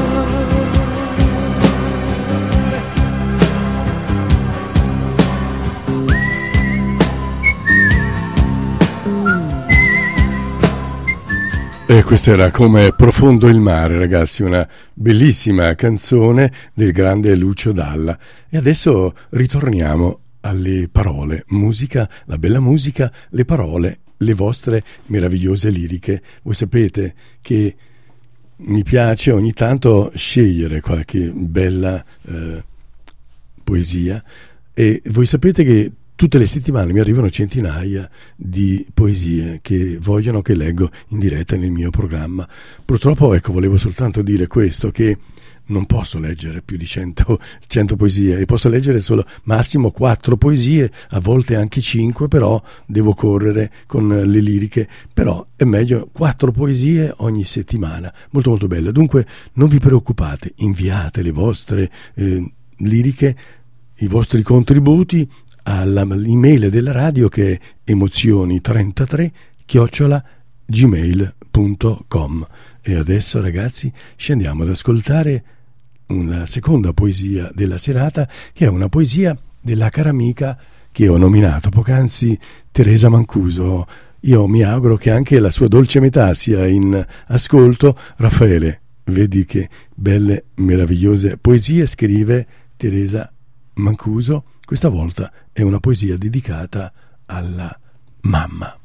E questa era Come profondo il mare, ragazzi, una bellissima canzone del grande Lucio Dalla. E adesso ritorniamo alle parole, musica, la bella musica, le parole, le vostre meravigliose liriche. Voi sapete che mi piace ogni tanto scegliere qualche bella eh, poesia, e voi sapete che tutte le settimane mi arrivano centinaia di poesie che vogliono che leggo in diretta nel mio programma. Purtroppo, ecco, volevo soltanto dire questo, che non posso leggere più di cento, cento poesie, e posso leggere solo massimo quattro poesie, a volte anche cinque, però devo correre con le liriche. Però è meglio quattro poesie ogni settimana, molto molto belle. Dunque non vi preoccupate, inviate le vostre eh, liriche, i vostri contributi all'email della radio, che è emozioni trentatré chiocciola gmail punto com. E adesso, ragazzi, scendiamo ad ascoltare una seconda poesia della serata, che è una poesia della cara amica che ho nominato poc'anzi, Teresa Mancuso. Io mi auguro che anche la sua dolce metà sia in ascolto. Raffaele, vedi che belle, meravigliose poesie scrive Teresa Mancuso. Questa volta è una poesia dedicata alla mamma.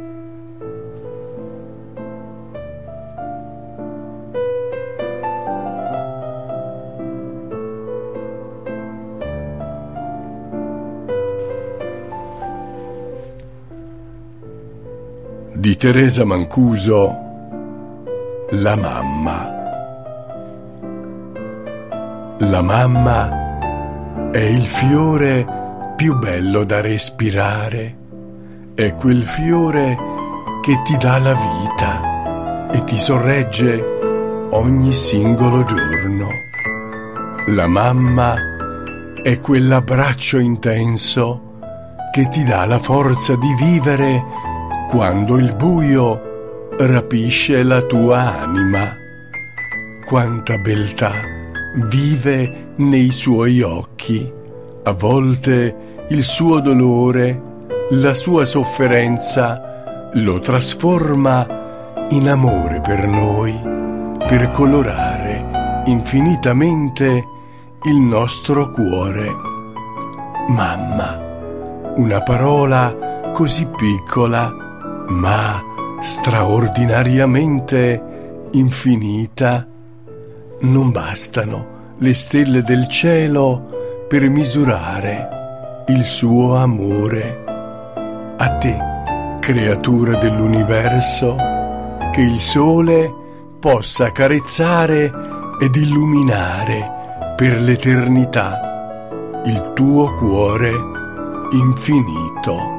Di Teresa Mancuso, La mamma. La mamma è il fiore più bello da respirare, è quel fiore che ti dà la vita e ti sorregge ogni singolo giorno. La mamma è quell'abbraccio intenso che ti dà la forza di vivere quando il buio rapisce la tua anima. Quanta beltà vive nei suoi occhi, a volte il suo dolore, la sua sofferenza lo trasforma in amore per noi, per colorare infinitamente il nostro cuore. Mamma, una parola così piccola, ma straordinariamente infinita. Non bastano le stelle del cielo per misurare il suo amore. A te, creatura dell'universo, che il sole possa carezzare ed illuminare per l'eternità il tuo cuore infinito.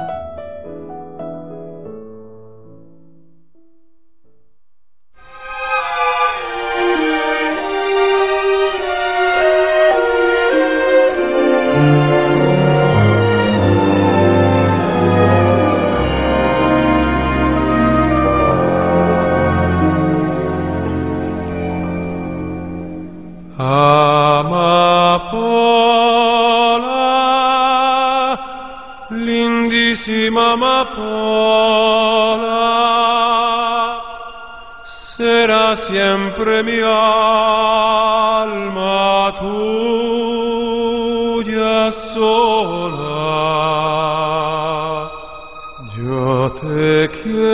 Siempre mi alma tuya sola, yo te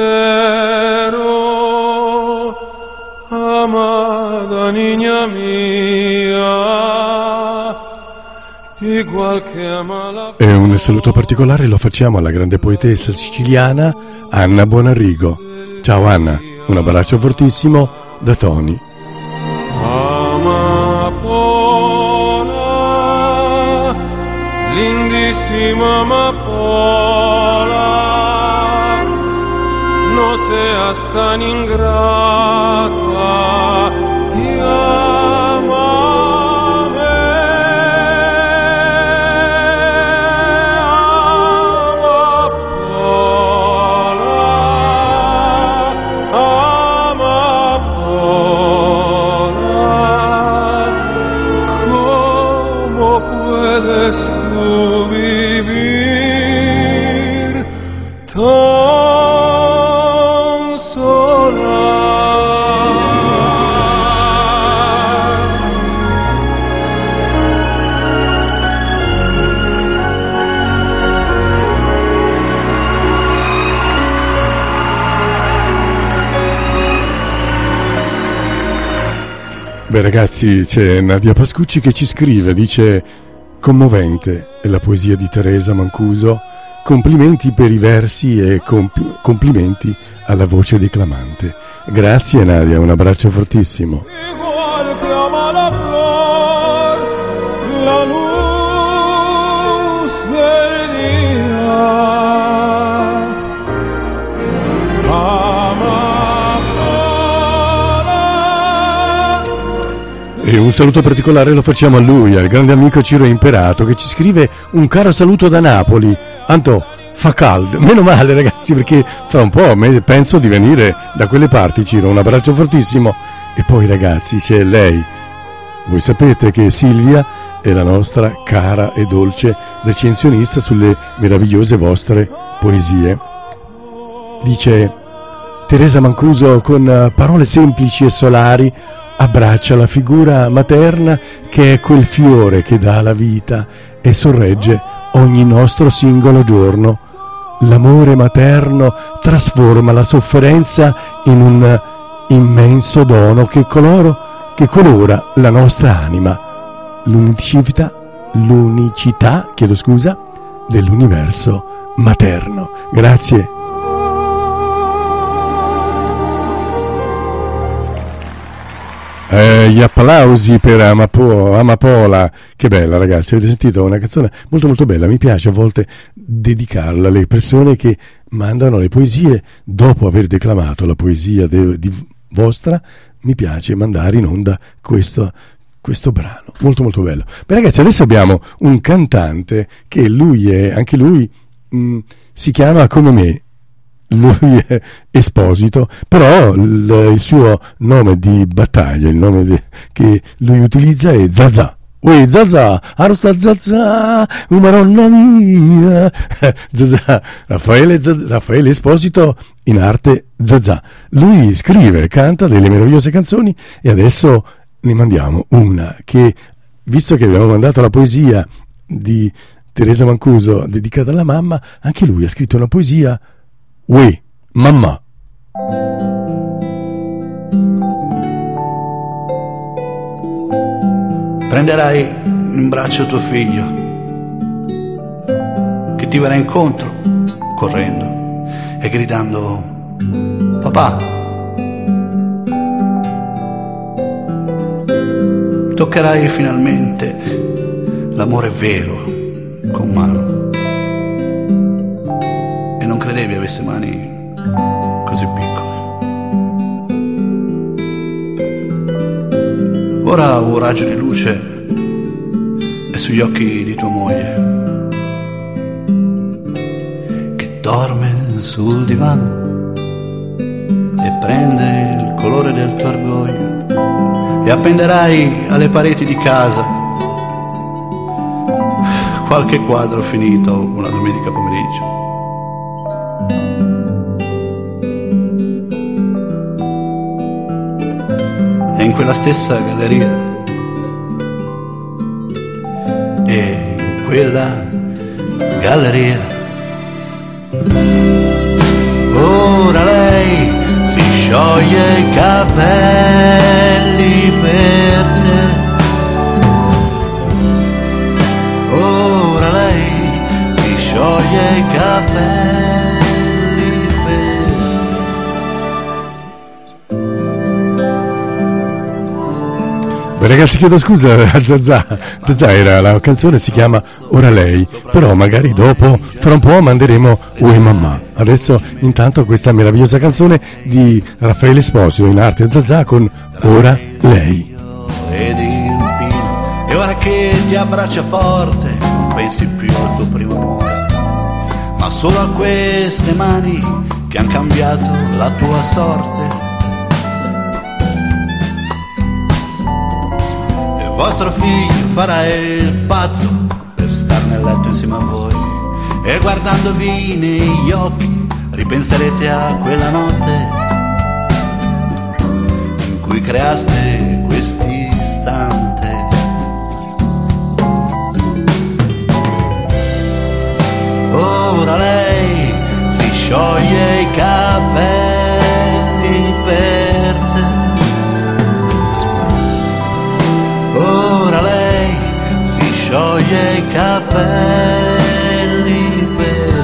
quiero, amada niña mía, igual que ama la... E un saluto particolare lo facciamo alla grande poetessa siciliana Anna Buonarrigo. Ciao Anna, un abbraccio fortissimo da Tony. Amapola, lindissima amapola, sola, no seas tan ingrata y amame, amapola, ¿cómo puedes tú vivir tan sola? Beh ragazzi, c'è Nadia Pascucci che ci scrive, dice: commovente è la poesia di Teresa Mancuso, complimenti per i versi e comp- complimenti alla voce declamante. Grazie Nadia, un abbraccio fortissimo. Igual que ama la flor, la luz del día. Amapola. E un saluto particolare lo facciamo a lui, al grande amico Ciro Imperato, che ci scrive un caro saluto da Napoli. Anto, fa caldo, meno male ragazzi, perché fra un po' me- penso di venire da quelle parti. Ciro, un abbraccio fortissimo. E poi ragazzi c'è lei, voi sapete che Silvia è la nostra cara e dolce recensionista sulle meravigliose vostre poesie. Dice: Teresa Mancuso con parole semplici e solari abbraccia la figura materna che è quel fiore che dà la vita e sorregge ogni nostro singolo giorno. L'amore materno trasforma la sofferenza in un immenso dono che, coloro, che colora la nostra anima, l'unicità, l'unicità, chiedo scusa, dell'universo materno. Grazie. Eh, gli applausi per Amapo, Amapola, che bella ragazzi, avete sentito? Una canzone molto molto bella, mi piace a volte dedicarla alle persone che mandano le poesie dopo aver declamato la poesia de, di vostra, mi piace mandare in onda questo, questo brano, molto molto bello. Beh ragazzi, adesso abbiamo un cantante che lui è, anche lui mh, si chiama come me, lui è Esposito, però il, il suo nome di battaglia, il nome de, che lui utilizza è Zazà. Uè Zazà, arrosta Zazà, umaronna mia. Zazà, Raffaele, Zazà, Raffaele Esposito, in arte Zazà. Lui scrive, canta delle meravigliose canzoni e adesso ne mandiamo una che, visto che abbiamo mandato la poesia di Teresa Mancuso dedicata alla mamma, anche lui ha scritto una poesia. Uè, mamma. Prenderai in braccio tuo figlio che ti verrà incontro correndo e gridando papà. Toccherai finalmente l'amore vero con mano. E non credevi avesse mani così piccole. Ora un raggio di luce è sugli occhi di tua moglie che dorme sul divano e prende il colore del tuo orgoglio e appenderai alle pareti di casa qualche quadro finito una domenica pomeriggio. E in quella stessa galleria e in quella galleria ora lei si scioglie i capelli per te, ora lei si scioglie i capelli Beh, ragazzi, chiedo scusa a Zazà. Zazà era la canzone, si chiama Ora Lei, però magari dopo, fra un po', manderemo Ue Mamma. Adesso intanto questa meravigliosa canzone di Raffaele Esposito in arte Zazà con Ora Lei. Ed il pino, e ora che ti abbraccia forte non pensi più al tuo primo amore, ma solo a queste mani che han cambiato la tua sorte. Vostro figlio farà il pazzo per star nel letto insieme a voi, e guardandovi negli occhi ripenserete a quella notte in cui creaste quest'istante. Ora lei si scioglie i capelli per te. Ora lei si scioglie i capelli per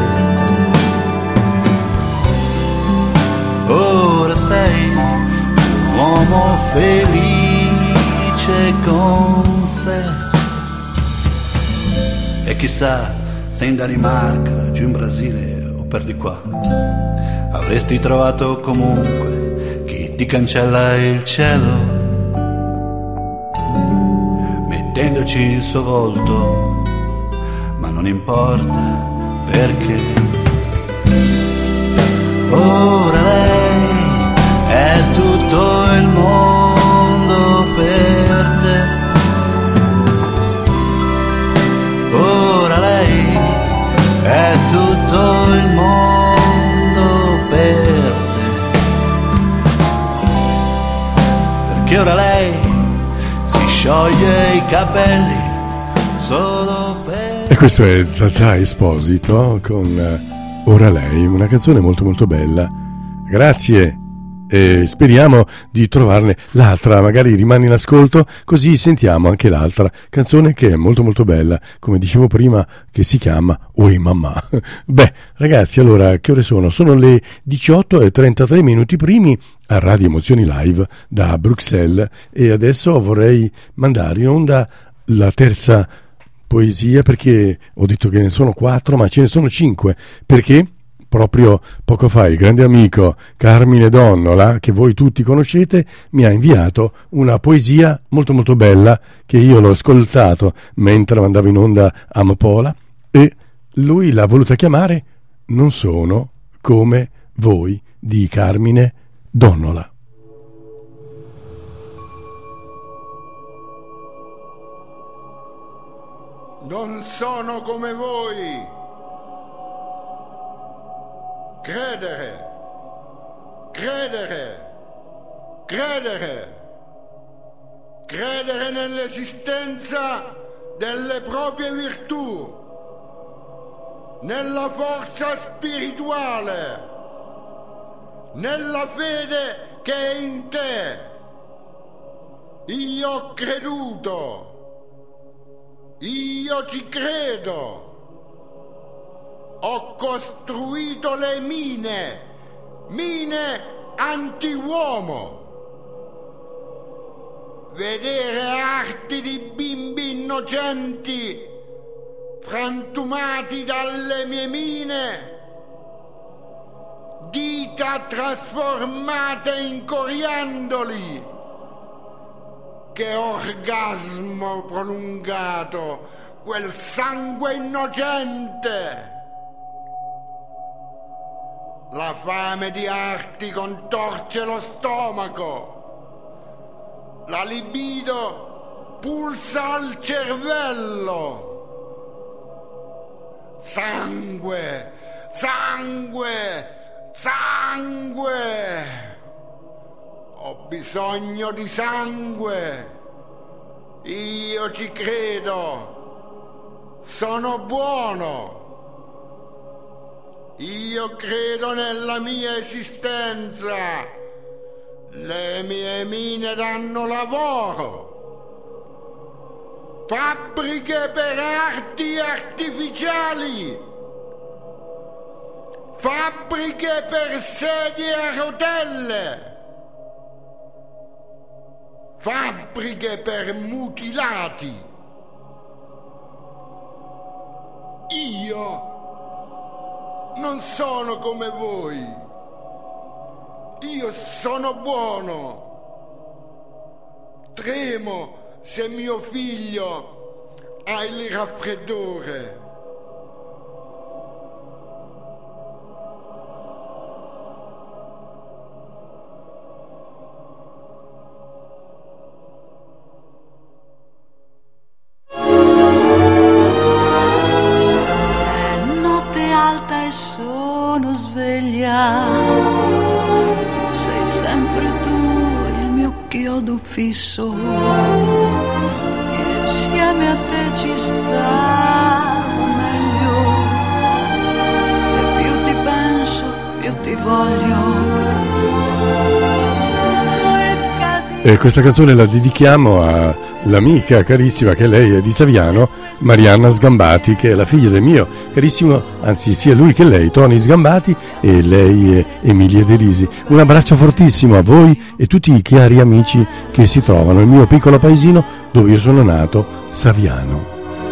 te. Ora sei un uomo felice con sé. E chissà se in Danimarca, giù in Brasile o per di qua avresti trovato comunque chi ti cancella il cielo, mettendoci il suo volto, ma non importa perché. Ora lei è tutto il mondo per te. Ora lei è tutto il mondo per te. Perché ora lei si scioglie i capelli solo per... E questo è Zazà Esposito con uh, Ora Lei, una canzone molto molto bella. Grazie, e speriamo di trovarne l'altra, magari rimani in ascolto così sentiamo anche l'altra canzone che è molto molto bella, come dicevo prima, che si chiama Oi Mamma. Beh ragazzi, allora che ore sono? Sono le diciotto e trentatré minuti primi a Radio Emozioni Live da Bruxelles, e adesso vorrei mandare in onda la terza poesia, perché ho detto che ne sono quattro ma ce ne sono cinque, perché proprio poco fa il grande amico Carmine Donnola, che voi tutti conoscete, mi ha inviato una poesia molto molto bella che io l'ho ascoltato mentre andavo in onda a Amapola, e lui l'ha voluta chiamare Non sono come voi di Carmine Donnola. Non sono come voi. Credere, credere, credere, credere nell'esistenza delle proprie virtù, nella forza spirituale, nella fede che è in te. Io ho creduto, io ci credo. Ho costruito le mine, mine anti-uomo. Vedere arti di bimbi innocenti frantumati dalle mie mine, dita trasformate in coriandoli. Che orgasmo prolungato, quel sangue innocente. La fame di arti contorce lo stomaco, la libido pulsa al cervello. Sangue, sangue, sangue. Ho bisogno di sangue. Io ci credo. Sono buono. Io credo nella mia esistenza. Le mie mine danno lavoro. Fabbriche per arti artificiali. Fabbriche per sedie a rotelle. fabbriche per mutilati. Io non sono come voi. Io sono buono. Tremo se mio figlio ha il raffreddore. Sveglia, sei sempre tu il mio chiodo fisso, insieme a te ci stavo meglio, e più ti penso, più ti voglio. Tutto il casino. E questa canzone la dedichiamo all'amica carissima, che lei è di Saviano, Marianna Sgambati, che è la figlia del mio carissimo, anzi sia lui che lei, Tony Sgambati, e lei è Emilia De Lisi. Un abbraccio fortissimo a voi e tutti i cari amici che si trovano nel mio piccolo paesino dove io sono nato, Saviano.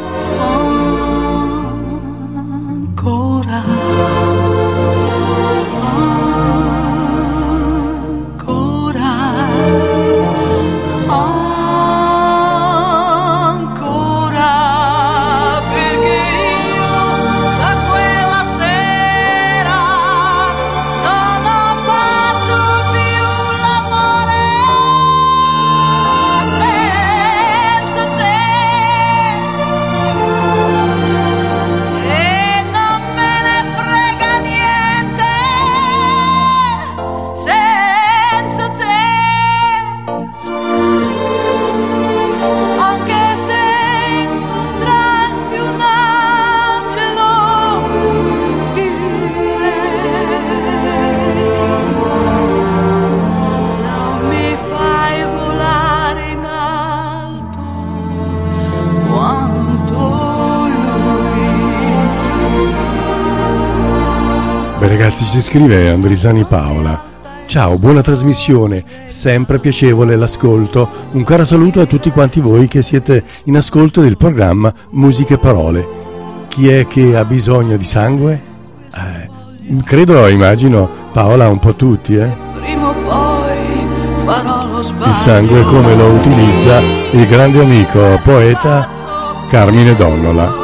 Ragazzi, ci scrive Andrisani Paola: ciao, buona trasmissione, sempre piacevole l'ascolto, un caro saluto a tutti quanti voi che siete in ascolto del programma Musiche e Parole. Chi è che ha bisogno di sangue? Eh, credo, immagino, Paola, un po' tutti, eh? Prima o poi farò lo sbaglio. Il sangue come lo utilizza il grande amico poeta Carmine Donnola.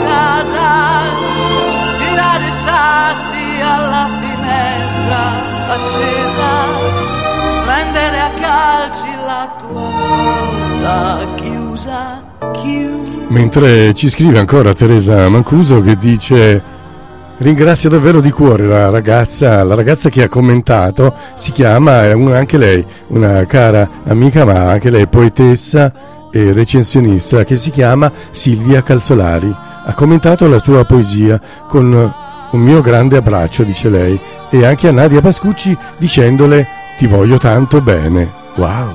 Accesa, prendere a calci la tua porta chiusa, chiusa. Mentre ci scrive ancora Teresa Mancuso, che dice: ringrazio davvero di cuore la ragazza, la ragazza che ha commentato, si chiama, è una, anche lei, una cara amica, ma anche lei poetessa e recensionista, che si chiama Silvia Calzolari. Ha commentato la tua poesia con un mio grande abbraccio, dice lei, e anche a Nadia Pascucci dicendole: ti voglio tanto bene. Wow!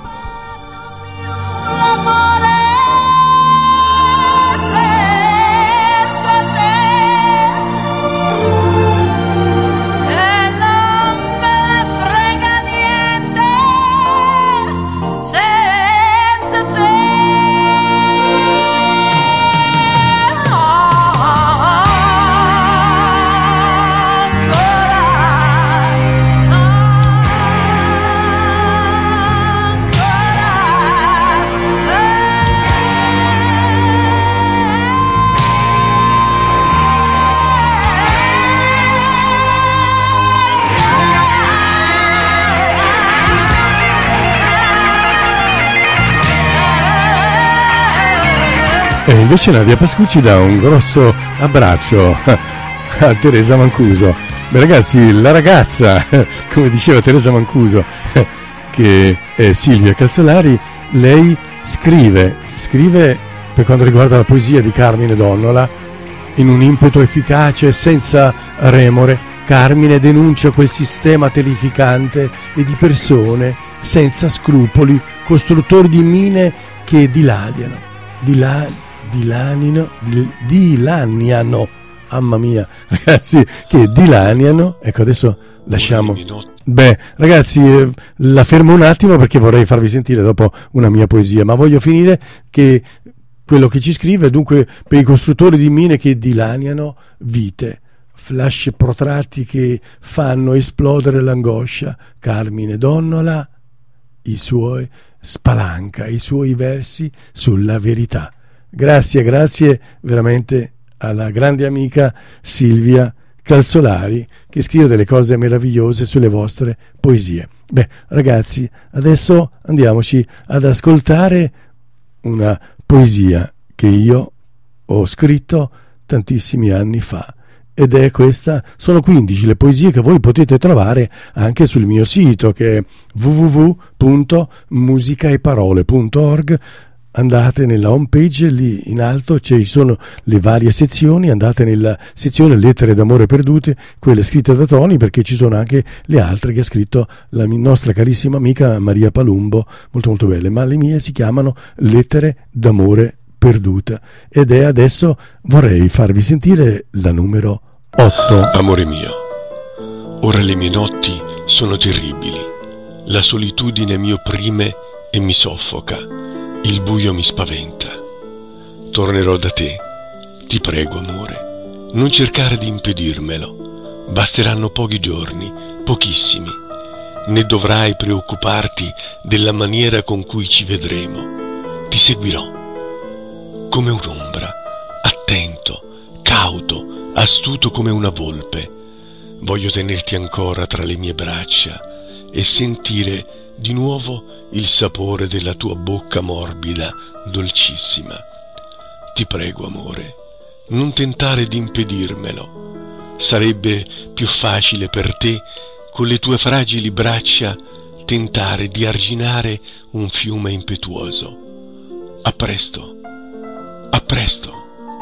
E invece Nadia Pascucci dà un grosso abbraccio a Teresa Mancuso. Beh ragazzi, la ragazza, come diceva Teresa Mancuso, che è Silvia Calzolari, lei scrive, scrive per quanto riguarda la poesia di Carmine Donnola, in un impeto efficace, senza remore. Carmine denuncia quel sistema terrificante e di persone senza scrupoli, costruttori di mine che dilaniano, dilaniano, dilanino, dil, dilaniano mamma mia, ragazzi, che dilaniano. Ecco, adesso lasciamo. Beh, ragazzi, eh, la fermo un attimo perché vorrei farvi sentire dopo una mia poesia, ma voglio finire che quello che ci scrive, dunque, per i costruttori di mine che dilaniano vite, flash protratti che fanno esplodere l'angoscia, Carmine Donnola i suoi spalanca i suoi versi sulla verità. Grazie, grazie veramente alla grande amica Silvia Calzolari che scrive delle cose meravigliose sulle vostre poesie. Beh, ragazzi, adesso andiamoci ad ascoltare una poesia che io ho scritto tantissimi anni fa, ed è questa. Sono quindici le poesie che voi potete trovare anche sul mio sito, che è w w w punto musicaeparole punto org. Andate nella home page, lì in alto ci sono le varie sezioni, andate nella sezione lettere d'amore perdute, quelle scritte da Tony, perché ci sono anche le altre che ha scritto la nostra carissima amica Maria Palumbo, molto molto belle, ma le mie si chiamano lettere d'amore perduta, ed è adesso vorrei farvi sentire la numero otto. Amore mio, ora le mie notti sono terribili, la solitudine mi opprime e mi soffoca. Il buio mi spaventa. Tornerò da te. Ti prego, amore, non cercare di impedirmelo. Basteranno pochi giorni, pochissimi. Né dovrai preoccuparti della maniera con cui ci vedremo. Ti seguirò come un'ombra, attento, cauto, astuto come una volpe. Voglio tenerti ancora tra le mie braccia e sentire di nuovo il sapore della tua bocca morbida, dolcissima. Ti prego, amore, non tentare di impedirmelo. Sarebbe più facile per te, con le tue fragili braccia, tentare di arginare un fiume impetuoso. A presto, a presto.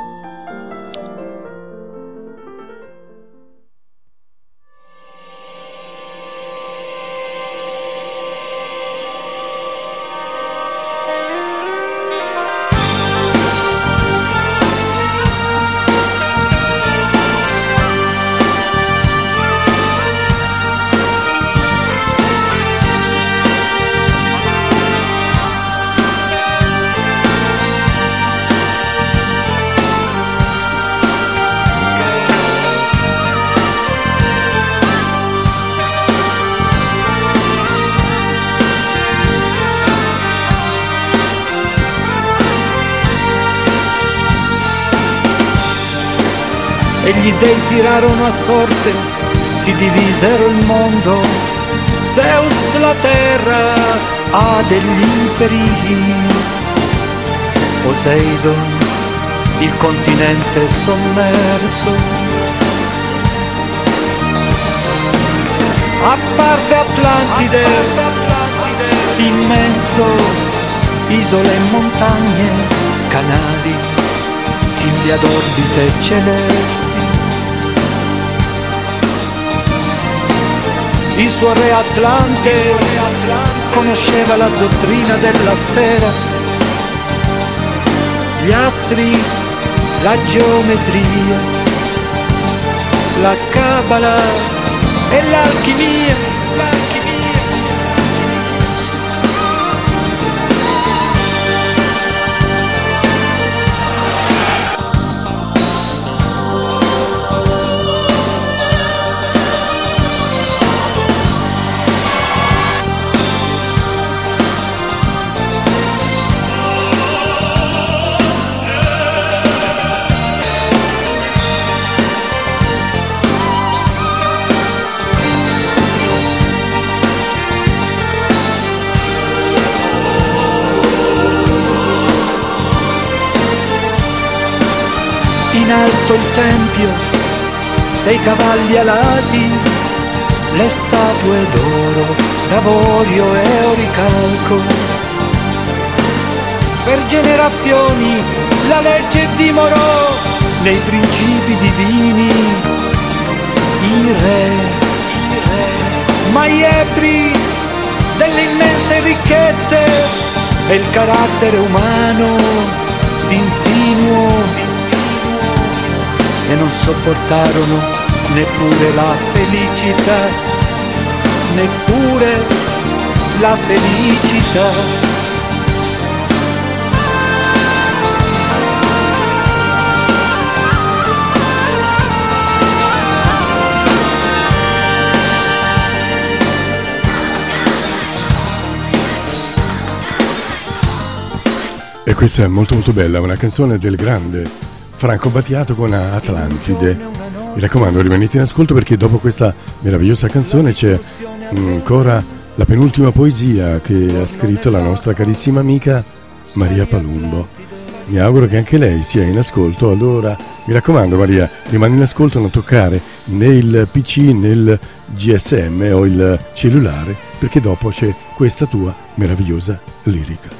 E gli dei tirarono a sorte, si divisero il mondo, Zeus la terra ha degli inferi, Poseidon il continente sommerso. Apparve Atlantide, immenso, isole e montagne, canali, simili ad orbite celesti. Il suo re Atlante conosceva la dottrina della sfera, gli astri, la geometria, la cabala e l'alchimia. In alto il tempio, sei cavalli alati, le statue d'oro, d'avorio e oricalco. Per generazioni la legge dimorò nei principi divini. I re, ma gli ebbri delle immense ricchezze e il carattere umano si insinuò e non sopportarono neppure la felicità, neppure la felicità. E questa è molto molto bella, una canzone del grande Franco Battiato con Atlantide. Mi raccomando, rimanete in ascolto perché dopo questa meravigliosa canzone c'è ancora la penultima poesia che ha scritto la nostra carissima amica Maria Palumbo. Mi auguro che anche lei sia in ascolto, allora mi raccomando Maria, rimani in ascolto, non toccare né il P C né il G S M o il cellulare, perché dopo c'è questa tua meravigliosa lirica.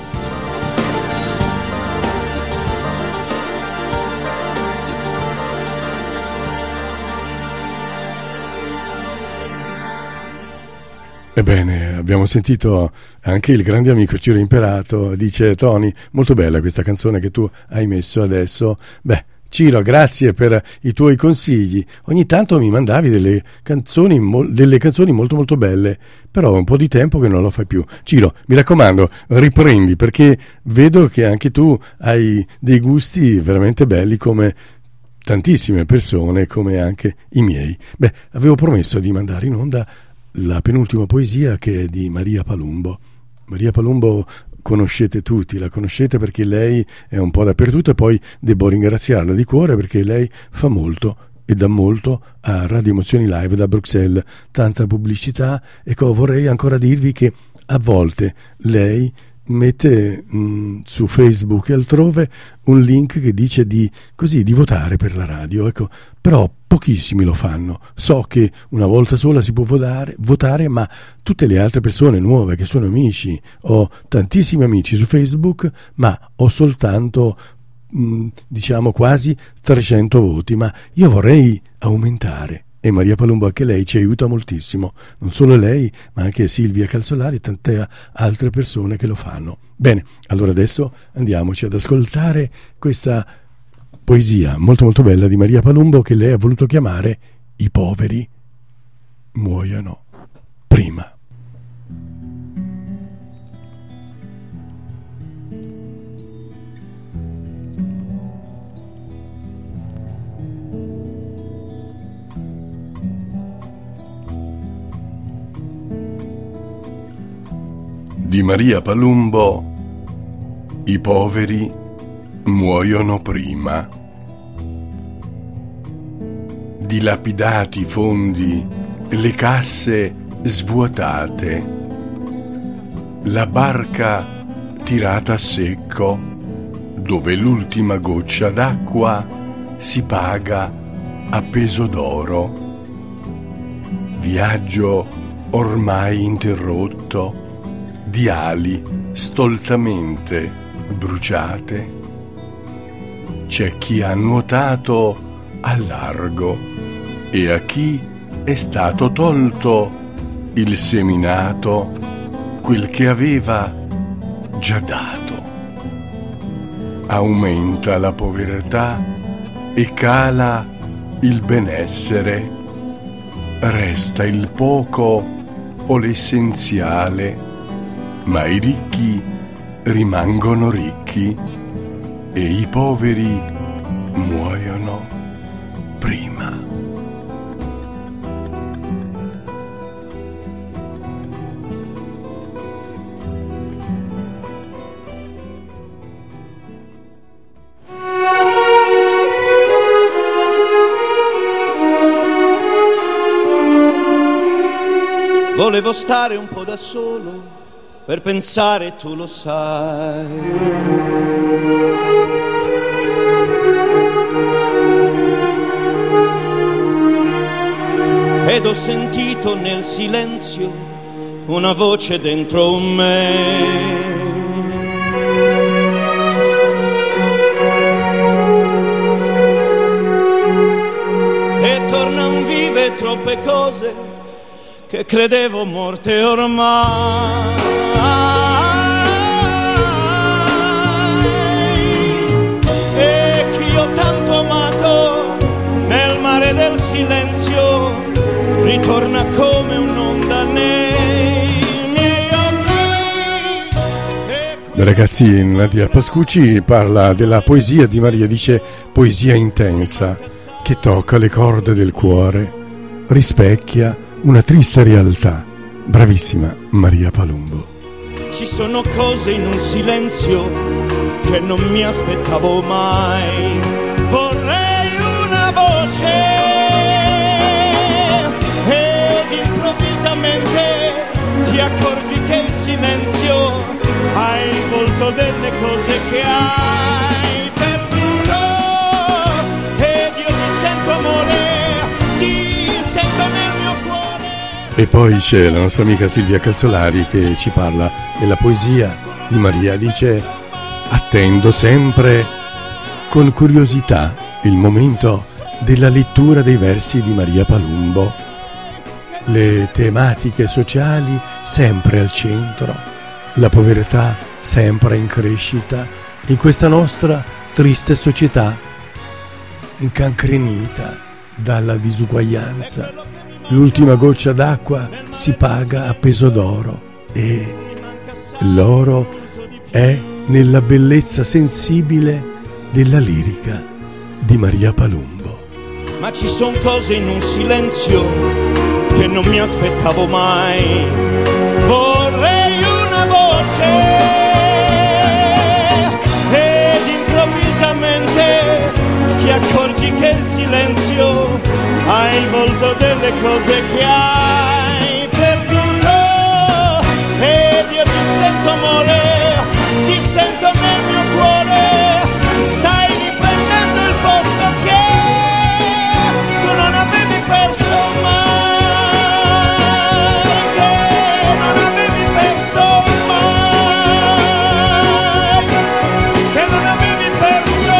Ebbene, abbiamo sentito anche il grande amico Ciro Imperato, dice Tony, molto bella questa canzone che tu hai messo adesso. Beh, Ciro, grazie per i tuoi consigli. Ogni tanto mi mandavi delle canzoni, delle canzoni molto molto belle, però è un po' di tempo che non lo fai più. Ciro, mi raccomando, riprendi, perché vedo che anche tu hai dei gusti veramente belli come tantissime persone, come anche i miei. Beh, avevo promesso di mandare in onda la penultima poesia, che è di Maria Palumbo. Maria Palumbo conoscete tutti, la conoscete perché lei è un po' dappertutto, e poi devo ringraziarla di cuore perché lei fa molto e dà molto a Radio Emozioni Live da Bruxelles, tanta pubblicità. Ecco, vorrei ancora dirvi che a volte lei mette mh, su Facebook e altrove un link che dice di così di votare per la radio, ecco, però pochissimi lo fanno. So che una volta sola si può votare, votare, ma tutte le altre persone nuove che sono amici, ho tantissimi amici su Facebook, ma ho soltanto mh, diciamo quasi trecento voti, ma io vorrei aumentare. E Maria Palumbo anche lei ci aiuta moltissimo, non solo lei ma anche Silvia Calzolari e tante altre persone che lo fanno. Bene, allora adesso andiamoci ad ascoltare questa poesia molto molto bella di Maria Palumbo che lei ha voluto chiamare I poveri muoiono prima. Di Maria Palumbo, i poveri muoiono prima. Dilapidati i fondi, le casse svuotate, la barca tirata a secco, dove l'ultima goccia d'acqua si paga a peso d'oro. Viaggio ormai interrotto, di ali stoltamente bruciate. C'è chi ha nuotato al largo e a chi è stato tolto il seminato, quel che aveva già dato. Aumenta la povertà e cala il benessere, resta il poco o l'essenziale, ma i ricchi rimangono ricchi e i poveri muoiono prima. Volevo stare un po' da solo per pensare, tu lo sai. Ed ho sentito nel silenzio una voce dentro me. E tornan vive troppe cose che credevo morte ormai. E che io tanto amato ritorna come un'onda nei miei occhi. Da ragazzi, Nadia Pascucci parla della poesia di Maria, dice poesia intensa che tocca le corde del cuore, rispecchia una triste realtà. Bravissima Maria Palumbo. Ci sono cose in un silenzio che non mi aspettavo mai. Vorrei una voce ed improvvisamente ti accorgi che il silenzio ha il volto delle cose che hai perduto. Ed io ti sento amore, ti sento nel mio cuore. E poi c'è la nostra amica Silvia Calzolari che ci parla della poesia di Maria, dice attendo sempre con curiosità il momento della lettura dei versi di Maria Palumbo, le tematiche sociali sempre al centro, la povertà sempre in crescita in questa nostra triste società incancrenita dalla disuguaglianza. L'ultima goccia d'acqua si paga a peso d'oro e l'oro è nella bellezza sensibile della lirica di Maria Palumbo. Ma ci son cose in un silenzio che non mi aspettavo mai. Vorrei una voce ed improvvisamente ti accorgi che il silenzio ha il volto delle cose che hai perduto. Ed io ti sento amore, ti sento nel mio cuore. Stai riprendendo il posto che tu non avevi perso mai, che non avevi perso mai, che non avevi perso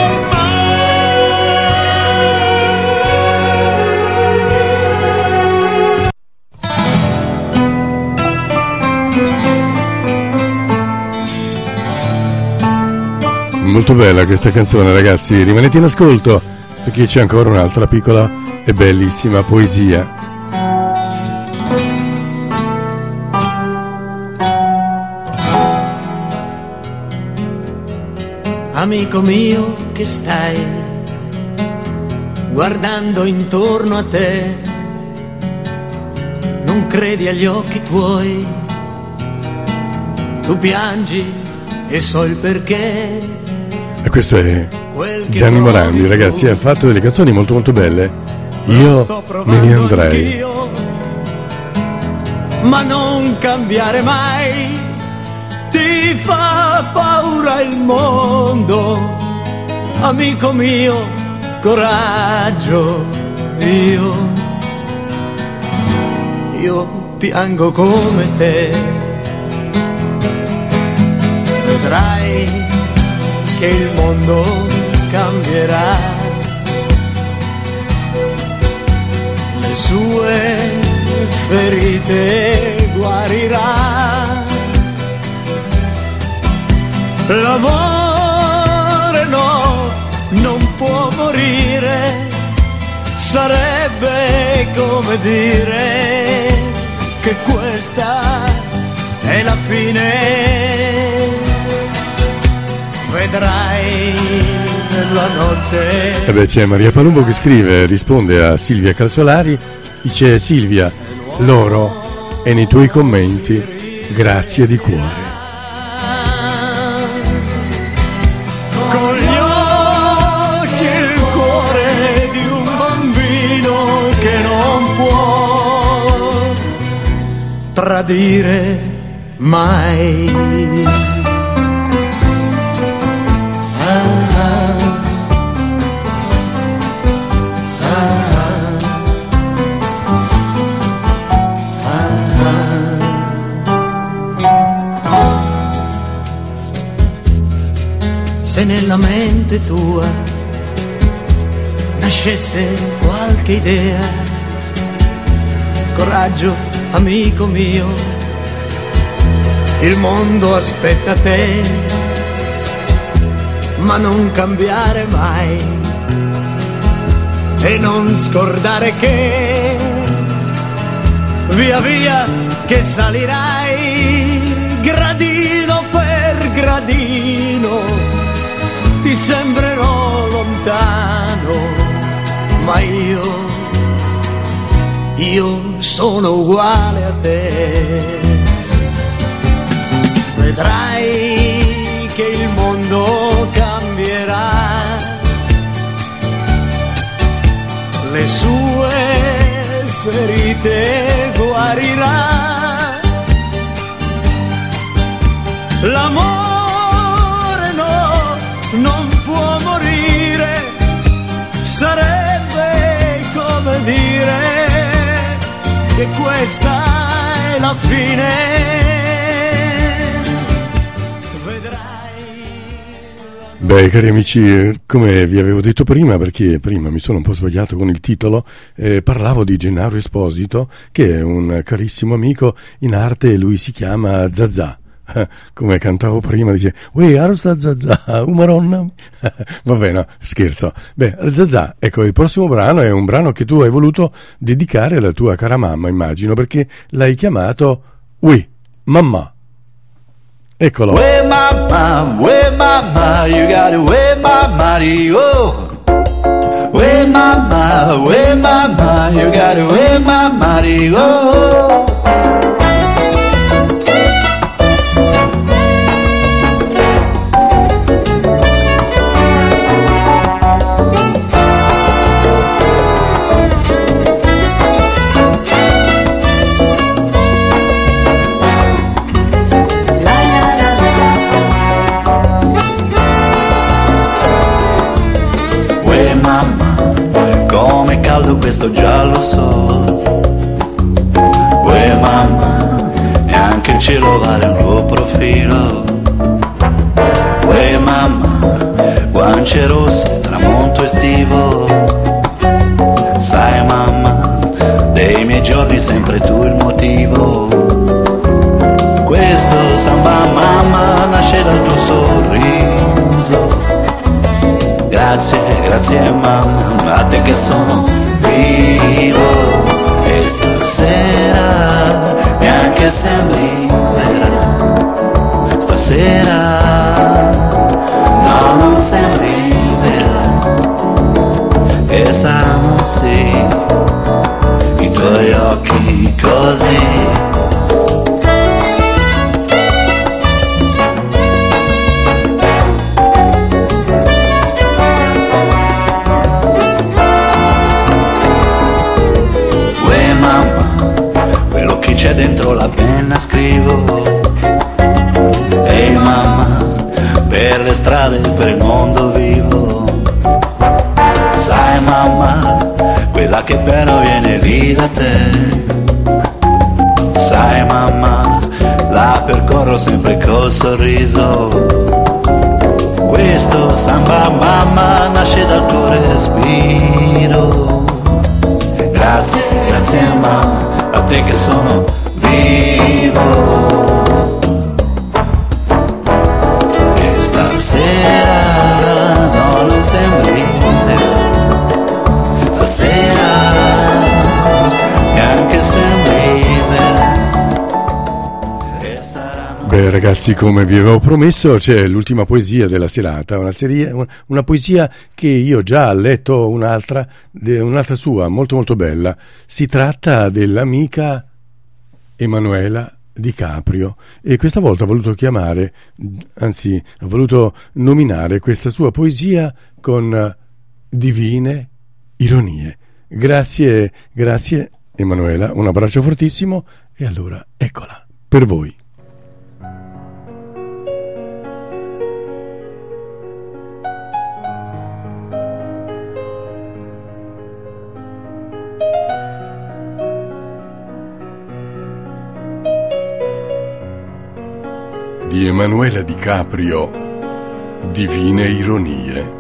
Molto bella questa canzone, ragazzi, rimanete in ascolto perché c'è ancora un'altra piccola e bellissima poesia. Amico mio che stai guardando intorno a te, non credi agli occhi tuoi, tu piangi e so il perché. E questo è Gianni Morandi, ragazzi, ha fatto delle canzoni molto molto belle. Io me ne andrei. Anch'io, ma non cambiare mai, ti fa paura il mondo. Amico mio, coraggio, io, io piango come te. Vedrai che il mondo cambierà, le sue ferite guarirà. L'amore no, non può morire, sarebbe come dire che questa è la fine. Vedrai nella notte. E beh, c'è Maria Palumbo che scrive, risponde a Silvia Calzolari, dice Silvia, l'oro è nei tuoi commenti, grazie di cuore. Con gli occhi e il cuore di un bambino che non può tradire mai. Se nella mente tua nascesse qualche idea, coraggio, amico mio, il mondo aspetta te, ma non cambiare mai e non scordare che via via che salirai, gradino per gradino, ti sembrerò lontano, ma io, io sono uguale a te. Vedrai che il mondo cambierà, le sue ferite guarirà, l'amore no, non può morire, sarebbe come dire che questa è la fine. Beh, cari amici, come vi avevo detto prima, perché prima mi sono un po' sbagliato con il titolo, eh, parlavo di Gennaro Esposito, che è un carissimo amico in arte, e lui si chiama Zazà. Come cantavo prima, dice uè, aro sta Zazà, umaronna. Vabbè, no, scherzo. Beh, Zazà, ecco, il prossimo brano è un brano che tu hai voluto dedicare alla tua cara mamma, immagino, perché l'hai chiamato Uè, mamma. Eccolo. Uè mamma, uè mamma, you got it, uè mamma, oh. Uè mamma, uè mamma, you got it, uè mamma, oh. Questo già lo so. Uè mamma, neanche il cielo vale un tuo profilo. Uè mamma, guance rosse, tramonto estivo. Sai mamma, dei miei giorni sempre tu il motivo. Questo samba mamma nasce dal tuo sorriso. Grazie, grazie mamma, a te che sono vivo, e stasera neanche sembri vera, stasera no, non sembri vera, e saranno sì i tuoi occhi così. C'è dentro la penna scrivo. Ehi mamma, per le strade, per il mondo vivo. Sai mamma, quella che però viene lì da te. Sai mamma, la percorro sempre col sorriso. Questo samba mamma nasce dal tuo respiro. Grazie, grazie mamma, a te che sono vivo, e stasera no, non sembri vera, stasera neanche sembri vera. Beh ragazzi, come vi avevo promesso, c'è l'ultima poesia della serata, una, serie, una poesia che io già ho letto, un'altra, un'altra sua, molto molto bella. Si tratta dell'amica Emanuela Di Caprio, e questa volta ho voluto chiamare, anzi ho voluto nominare questa sua poesia con divine ironie. Grazie, grazie Emanuela, un abbraccio fortissimo, e allora eccola per voi. Di Emanuela Di Caprio, divine ironie.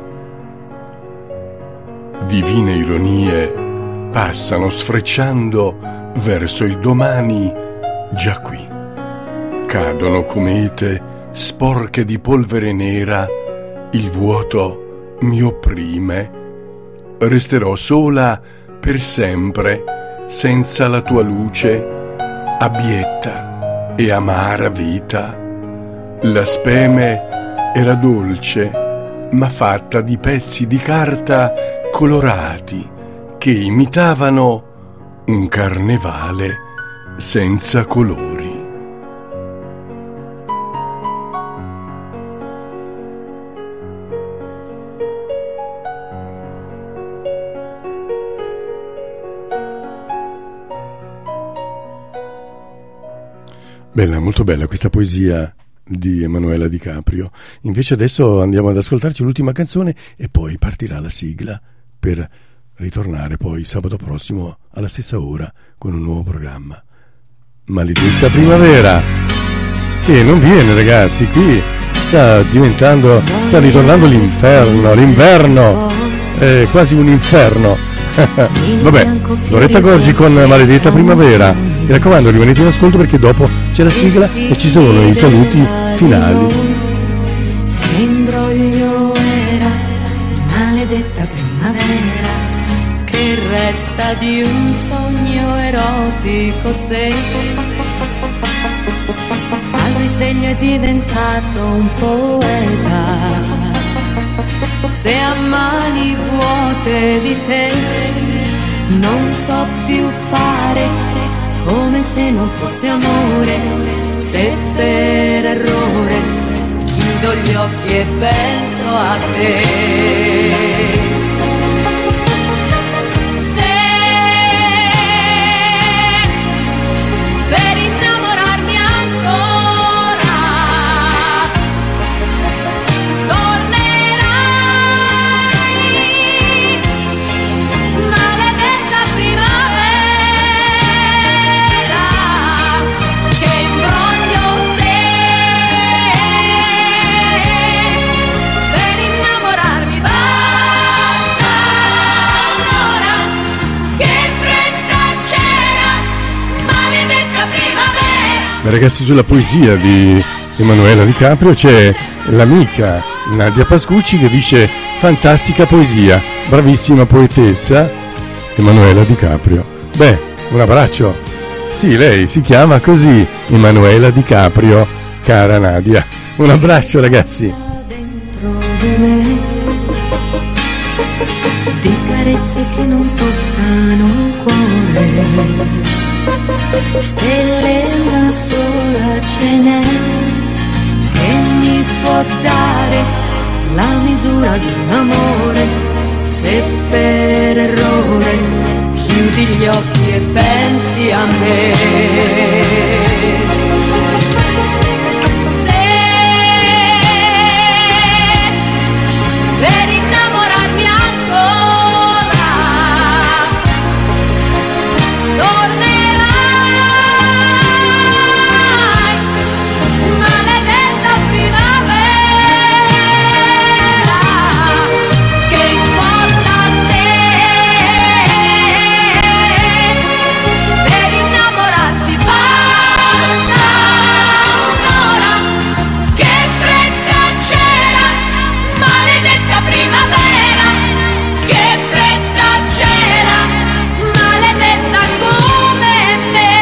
Divine ironie passano sfrecciando verso il domani già qui. Cadono comete sporche di polvere nera, il vuoto mi opprime. Resterò sola per sempre, senza la tua luce, abbietta e amara vita. La speme era dolce, ma fatta di pezzi di carta colorati che imitavano un carnevale senza colori. Bella, molto bella questa poesia di Emanuela Di Caprio. Invece adesso andiamo ad ascoltarci l'ultima canzone e poi partirà la sigla per ritornare poi sabato prossimo alla stessa ora con un nuovo programma. Maledetta primavera, che non viene, ragazzi, qui sta diventando, sta ritornando l'inferno, l'inverno, è quasi un inferno. Vabbè, Loretta Gorgi con Maledetta primavera. Mi raccomando, rimanete in ascolto perché dopo c'è la sigla e ci sono i saluti finali. Che imbroglio era, maledetta primavera, che resta di un sogno erotico se al risveglio è diventato un poeta. Se a mani vuote di te non so più fare, come se non fosse amore, se per errore chiudo gli occhi e penso a te. Se per innamorarmi ancora tornerai, maledetta primavera, che imbroglio sei, per innamorarmi basta un'ora, che fretta c'era, maledetta primavera. Beh, ragazzi, sulla poesia di Emanuela Di Caprio c'è l'amica Nadia Pascucci che dice: fantastica poesia, bravissima poetessa Emanuela Di Caprio. Beh, un abbraccio. Sì, lei si chiama così, Emanuela Di Caprio, cara Nadia. Un abbraccio, ragazzi. Di carezze che non toccano il cuore, stelle una sola ce n'è che mi può dare la misura di un amore, se per errore chiudi gli occhi e pensi a me. Per innamorarmi ancora tornerai, maledetta primavera, che importa se per innamorarsi basta un'ora, che fretta c'era, maledetta primavera, che fretta c'era, maledetta come me.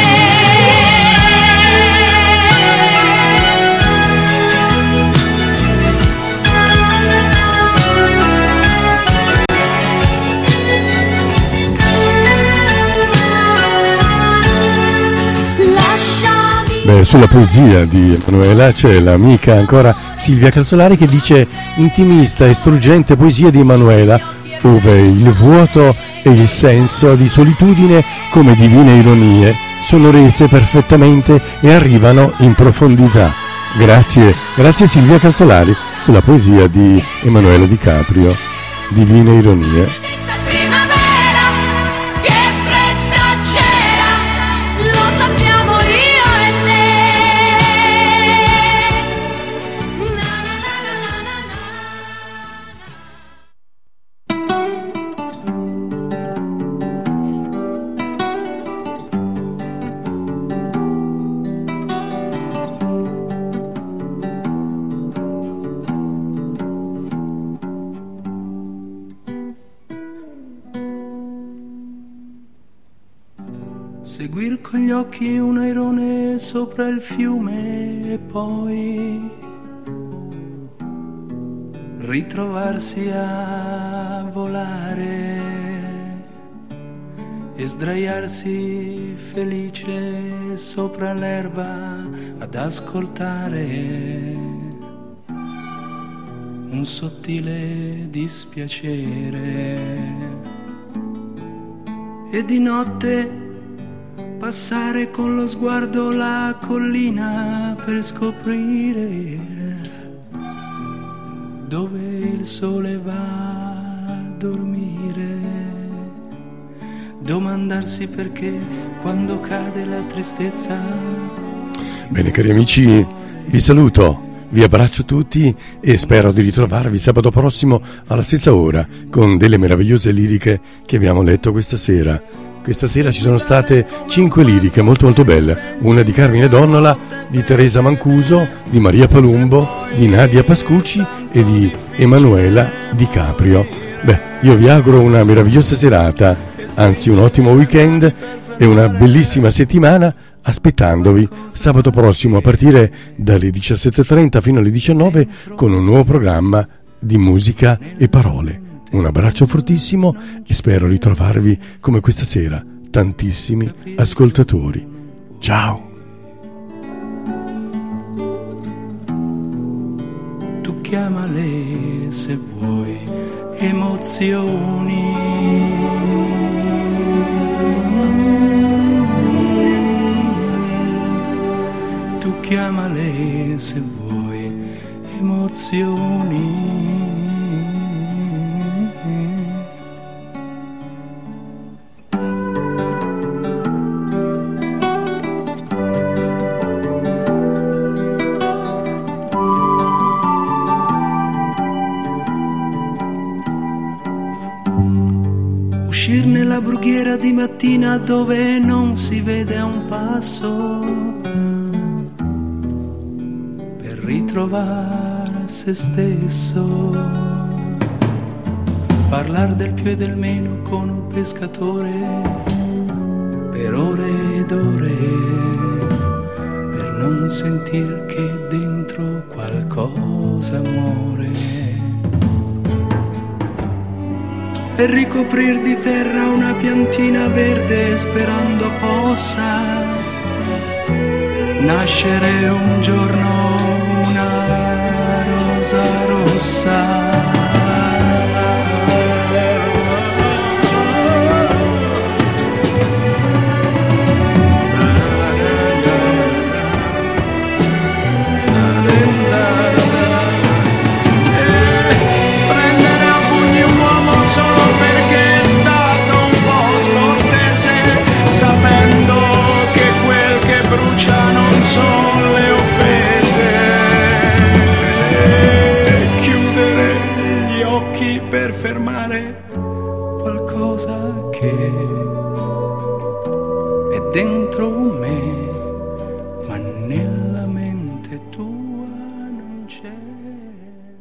Lasciami. Beh, sulla poesia di Emanuela c'è l'amica ancora Silvia Calzolari che dice: intimista e struggente poesia di Emanuela, ove il vuoto e il senso di solitudine come divine ironie sono rese perfettamente e arrivano in profondità. Grazie, grazie Silvia Calzolari sulla poesia di Emanuela Di Caprio, divine ironie. Primavera, che fretta c'era, lo sappiamo io e te. seguir con gli occhi un airone sopra il fiume e poi ritrovarsi a volare e sdraiarsi felice sopra l'erba ad ascoltare un sottile dispiacere. E di notte passare con lo sguardo la collina per scoprire dove il sole va a dormire. Domandarsi perché quando cade la tristezza. Bene cari amici, vi saluto. Vi abbraccio tutti e spero di ritrovarvi sabato prossimo alla stessa ora con delle meravigliose liriche che abbiamo letto questa sera. Questa sera ci sono state cinque liriche molto molto belle, una di Carmine Donnola, di Teresa Mancuso, di Maria Palumbo, di Nadia Pascucci e di Emanuela Di Caprio. Beh, io vi auguro una meravigliosa serata, anzi un ottimo weekend e una bellissima settimana, aspettandovi sabato prossimo a partire dalle diciassette e trenta fino alle diciannove con un nuovo programma di musica e parole. Un abbraccio fortissimo e spero ritrovarvi come questa sera tantissimi ascoltatori. Ciao! Tu chiamale se vuoi emozioni. Chiamale se vuoi emozioni. Uscir nella brughiera di mattina dove non si vede a un passo, ritrovare se stesso, parlar del più e del meno con un pescatore per ore ed ore, per non sentir che dentro qualcosa muore, e ricoprir di terra una piantina verde sperando possa nascere un giorno una rosa rossa. Per fermare qualcosa che è dentro me, ma nel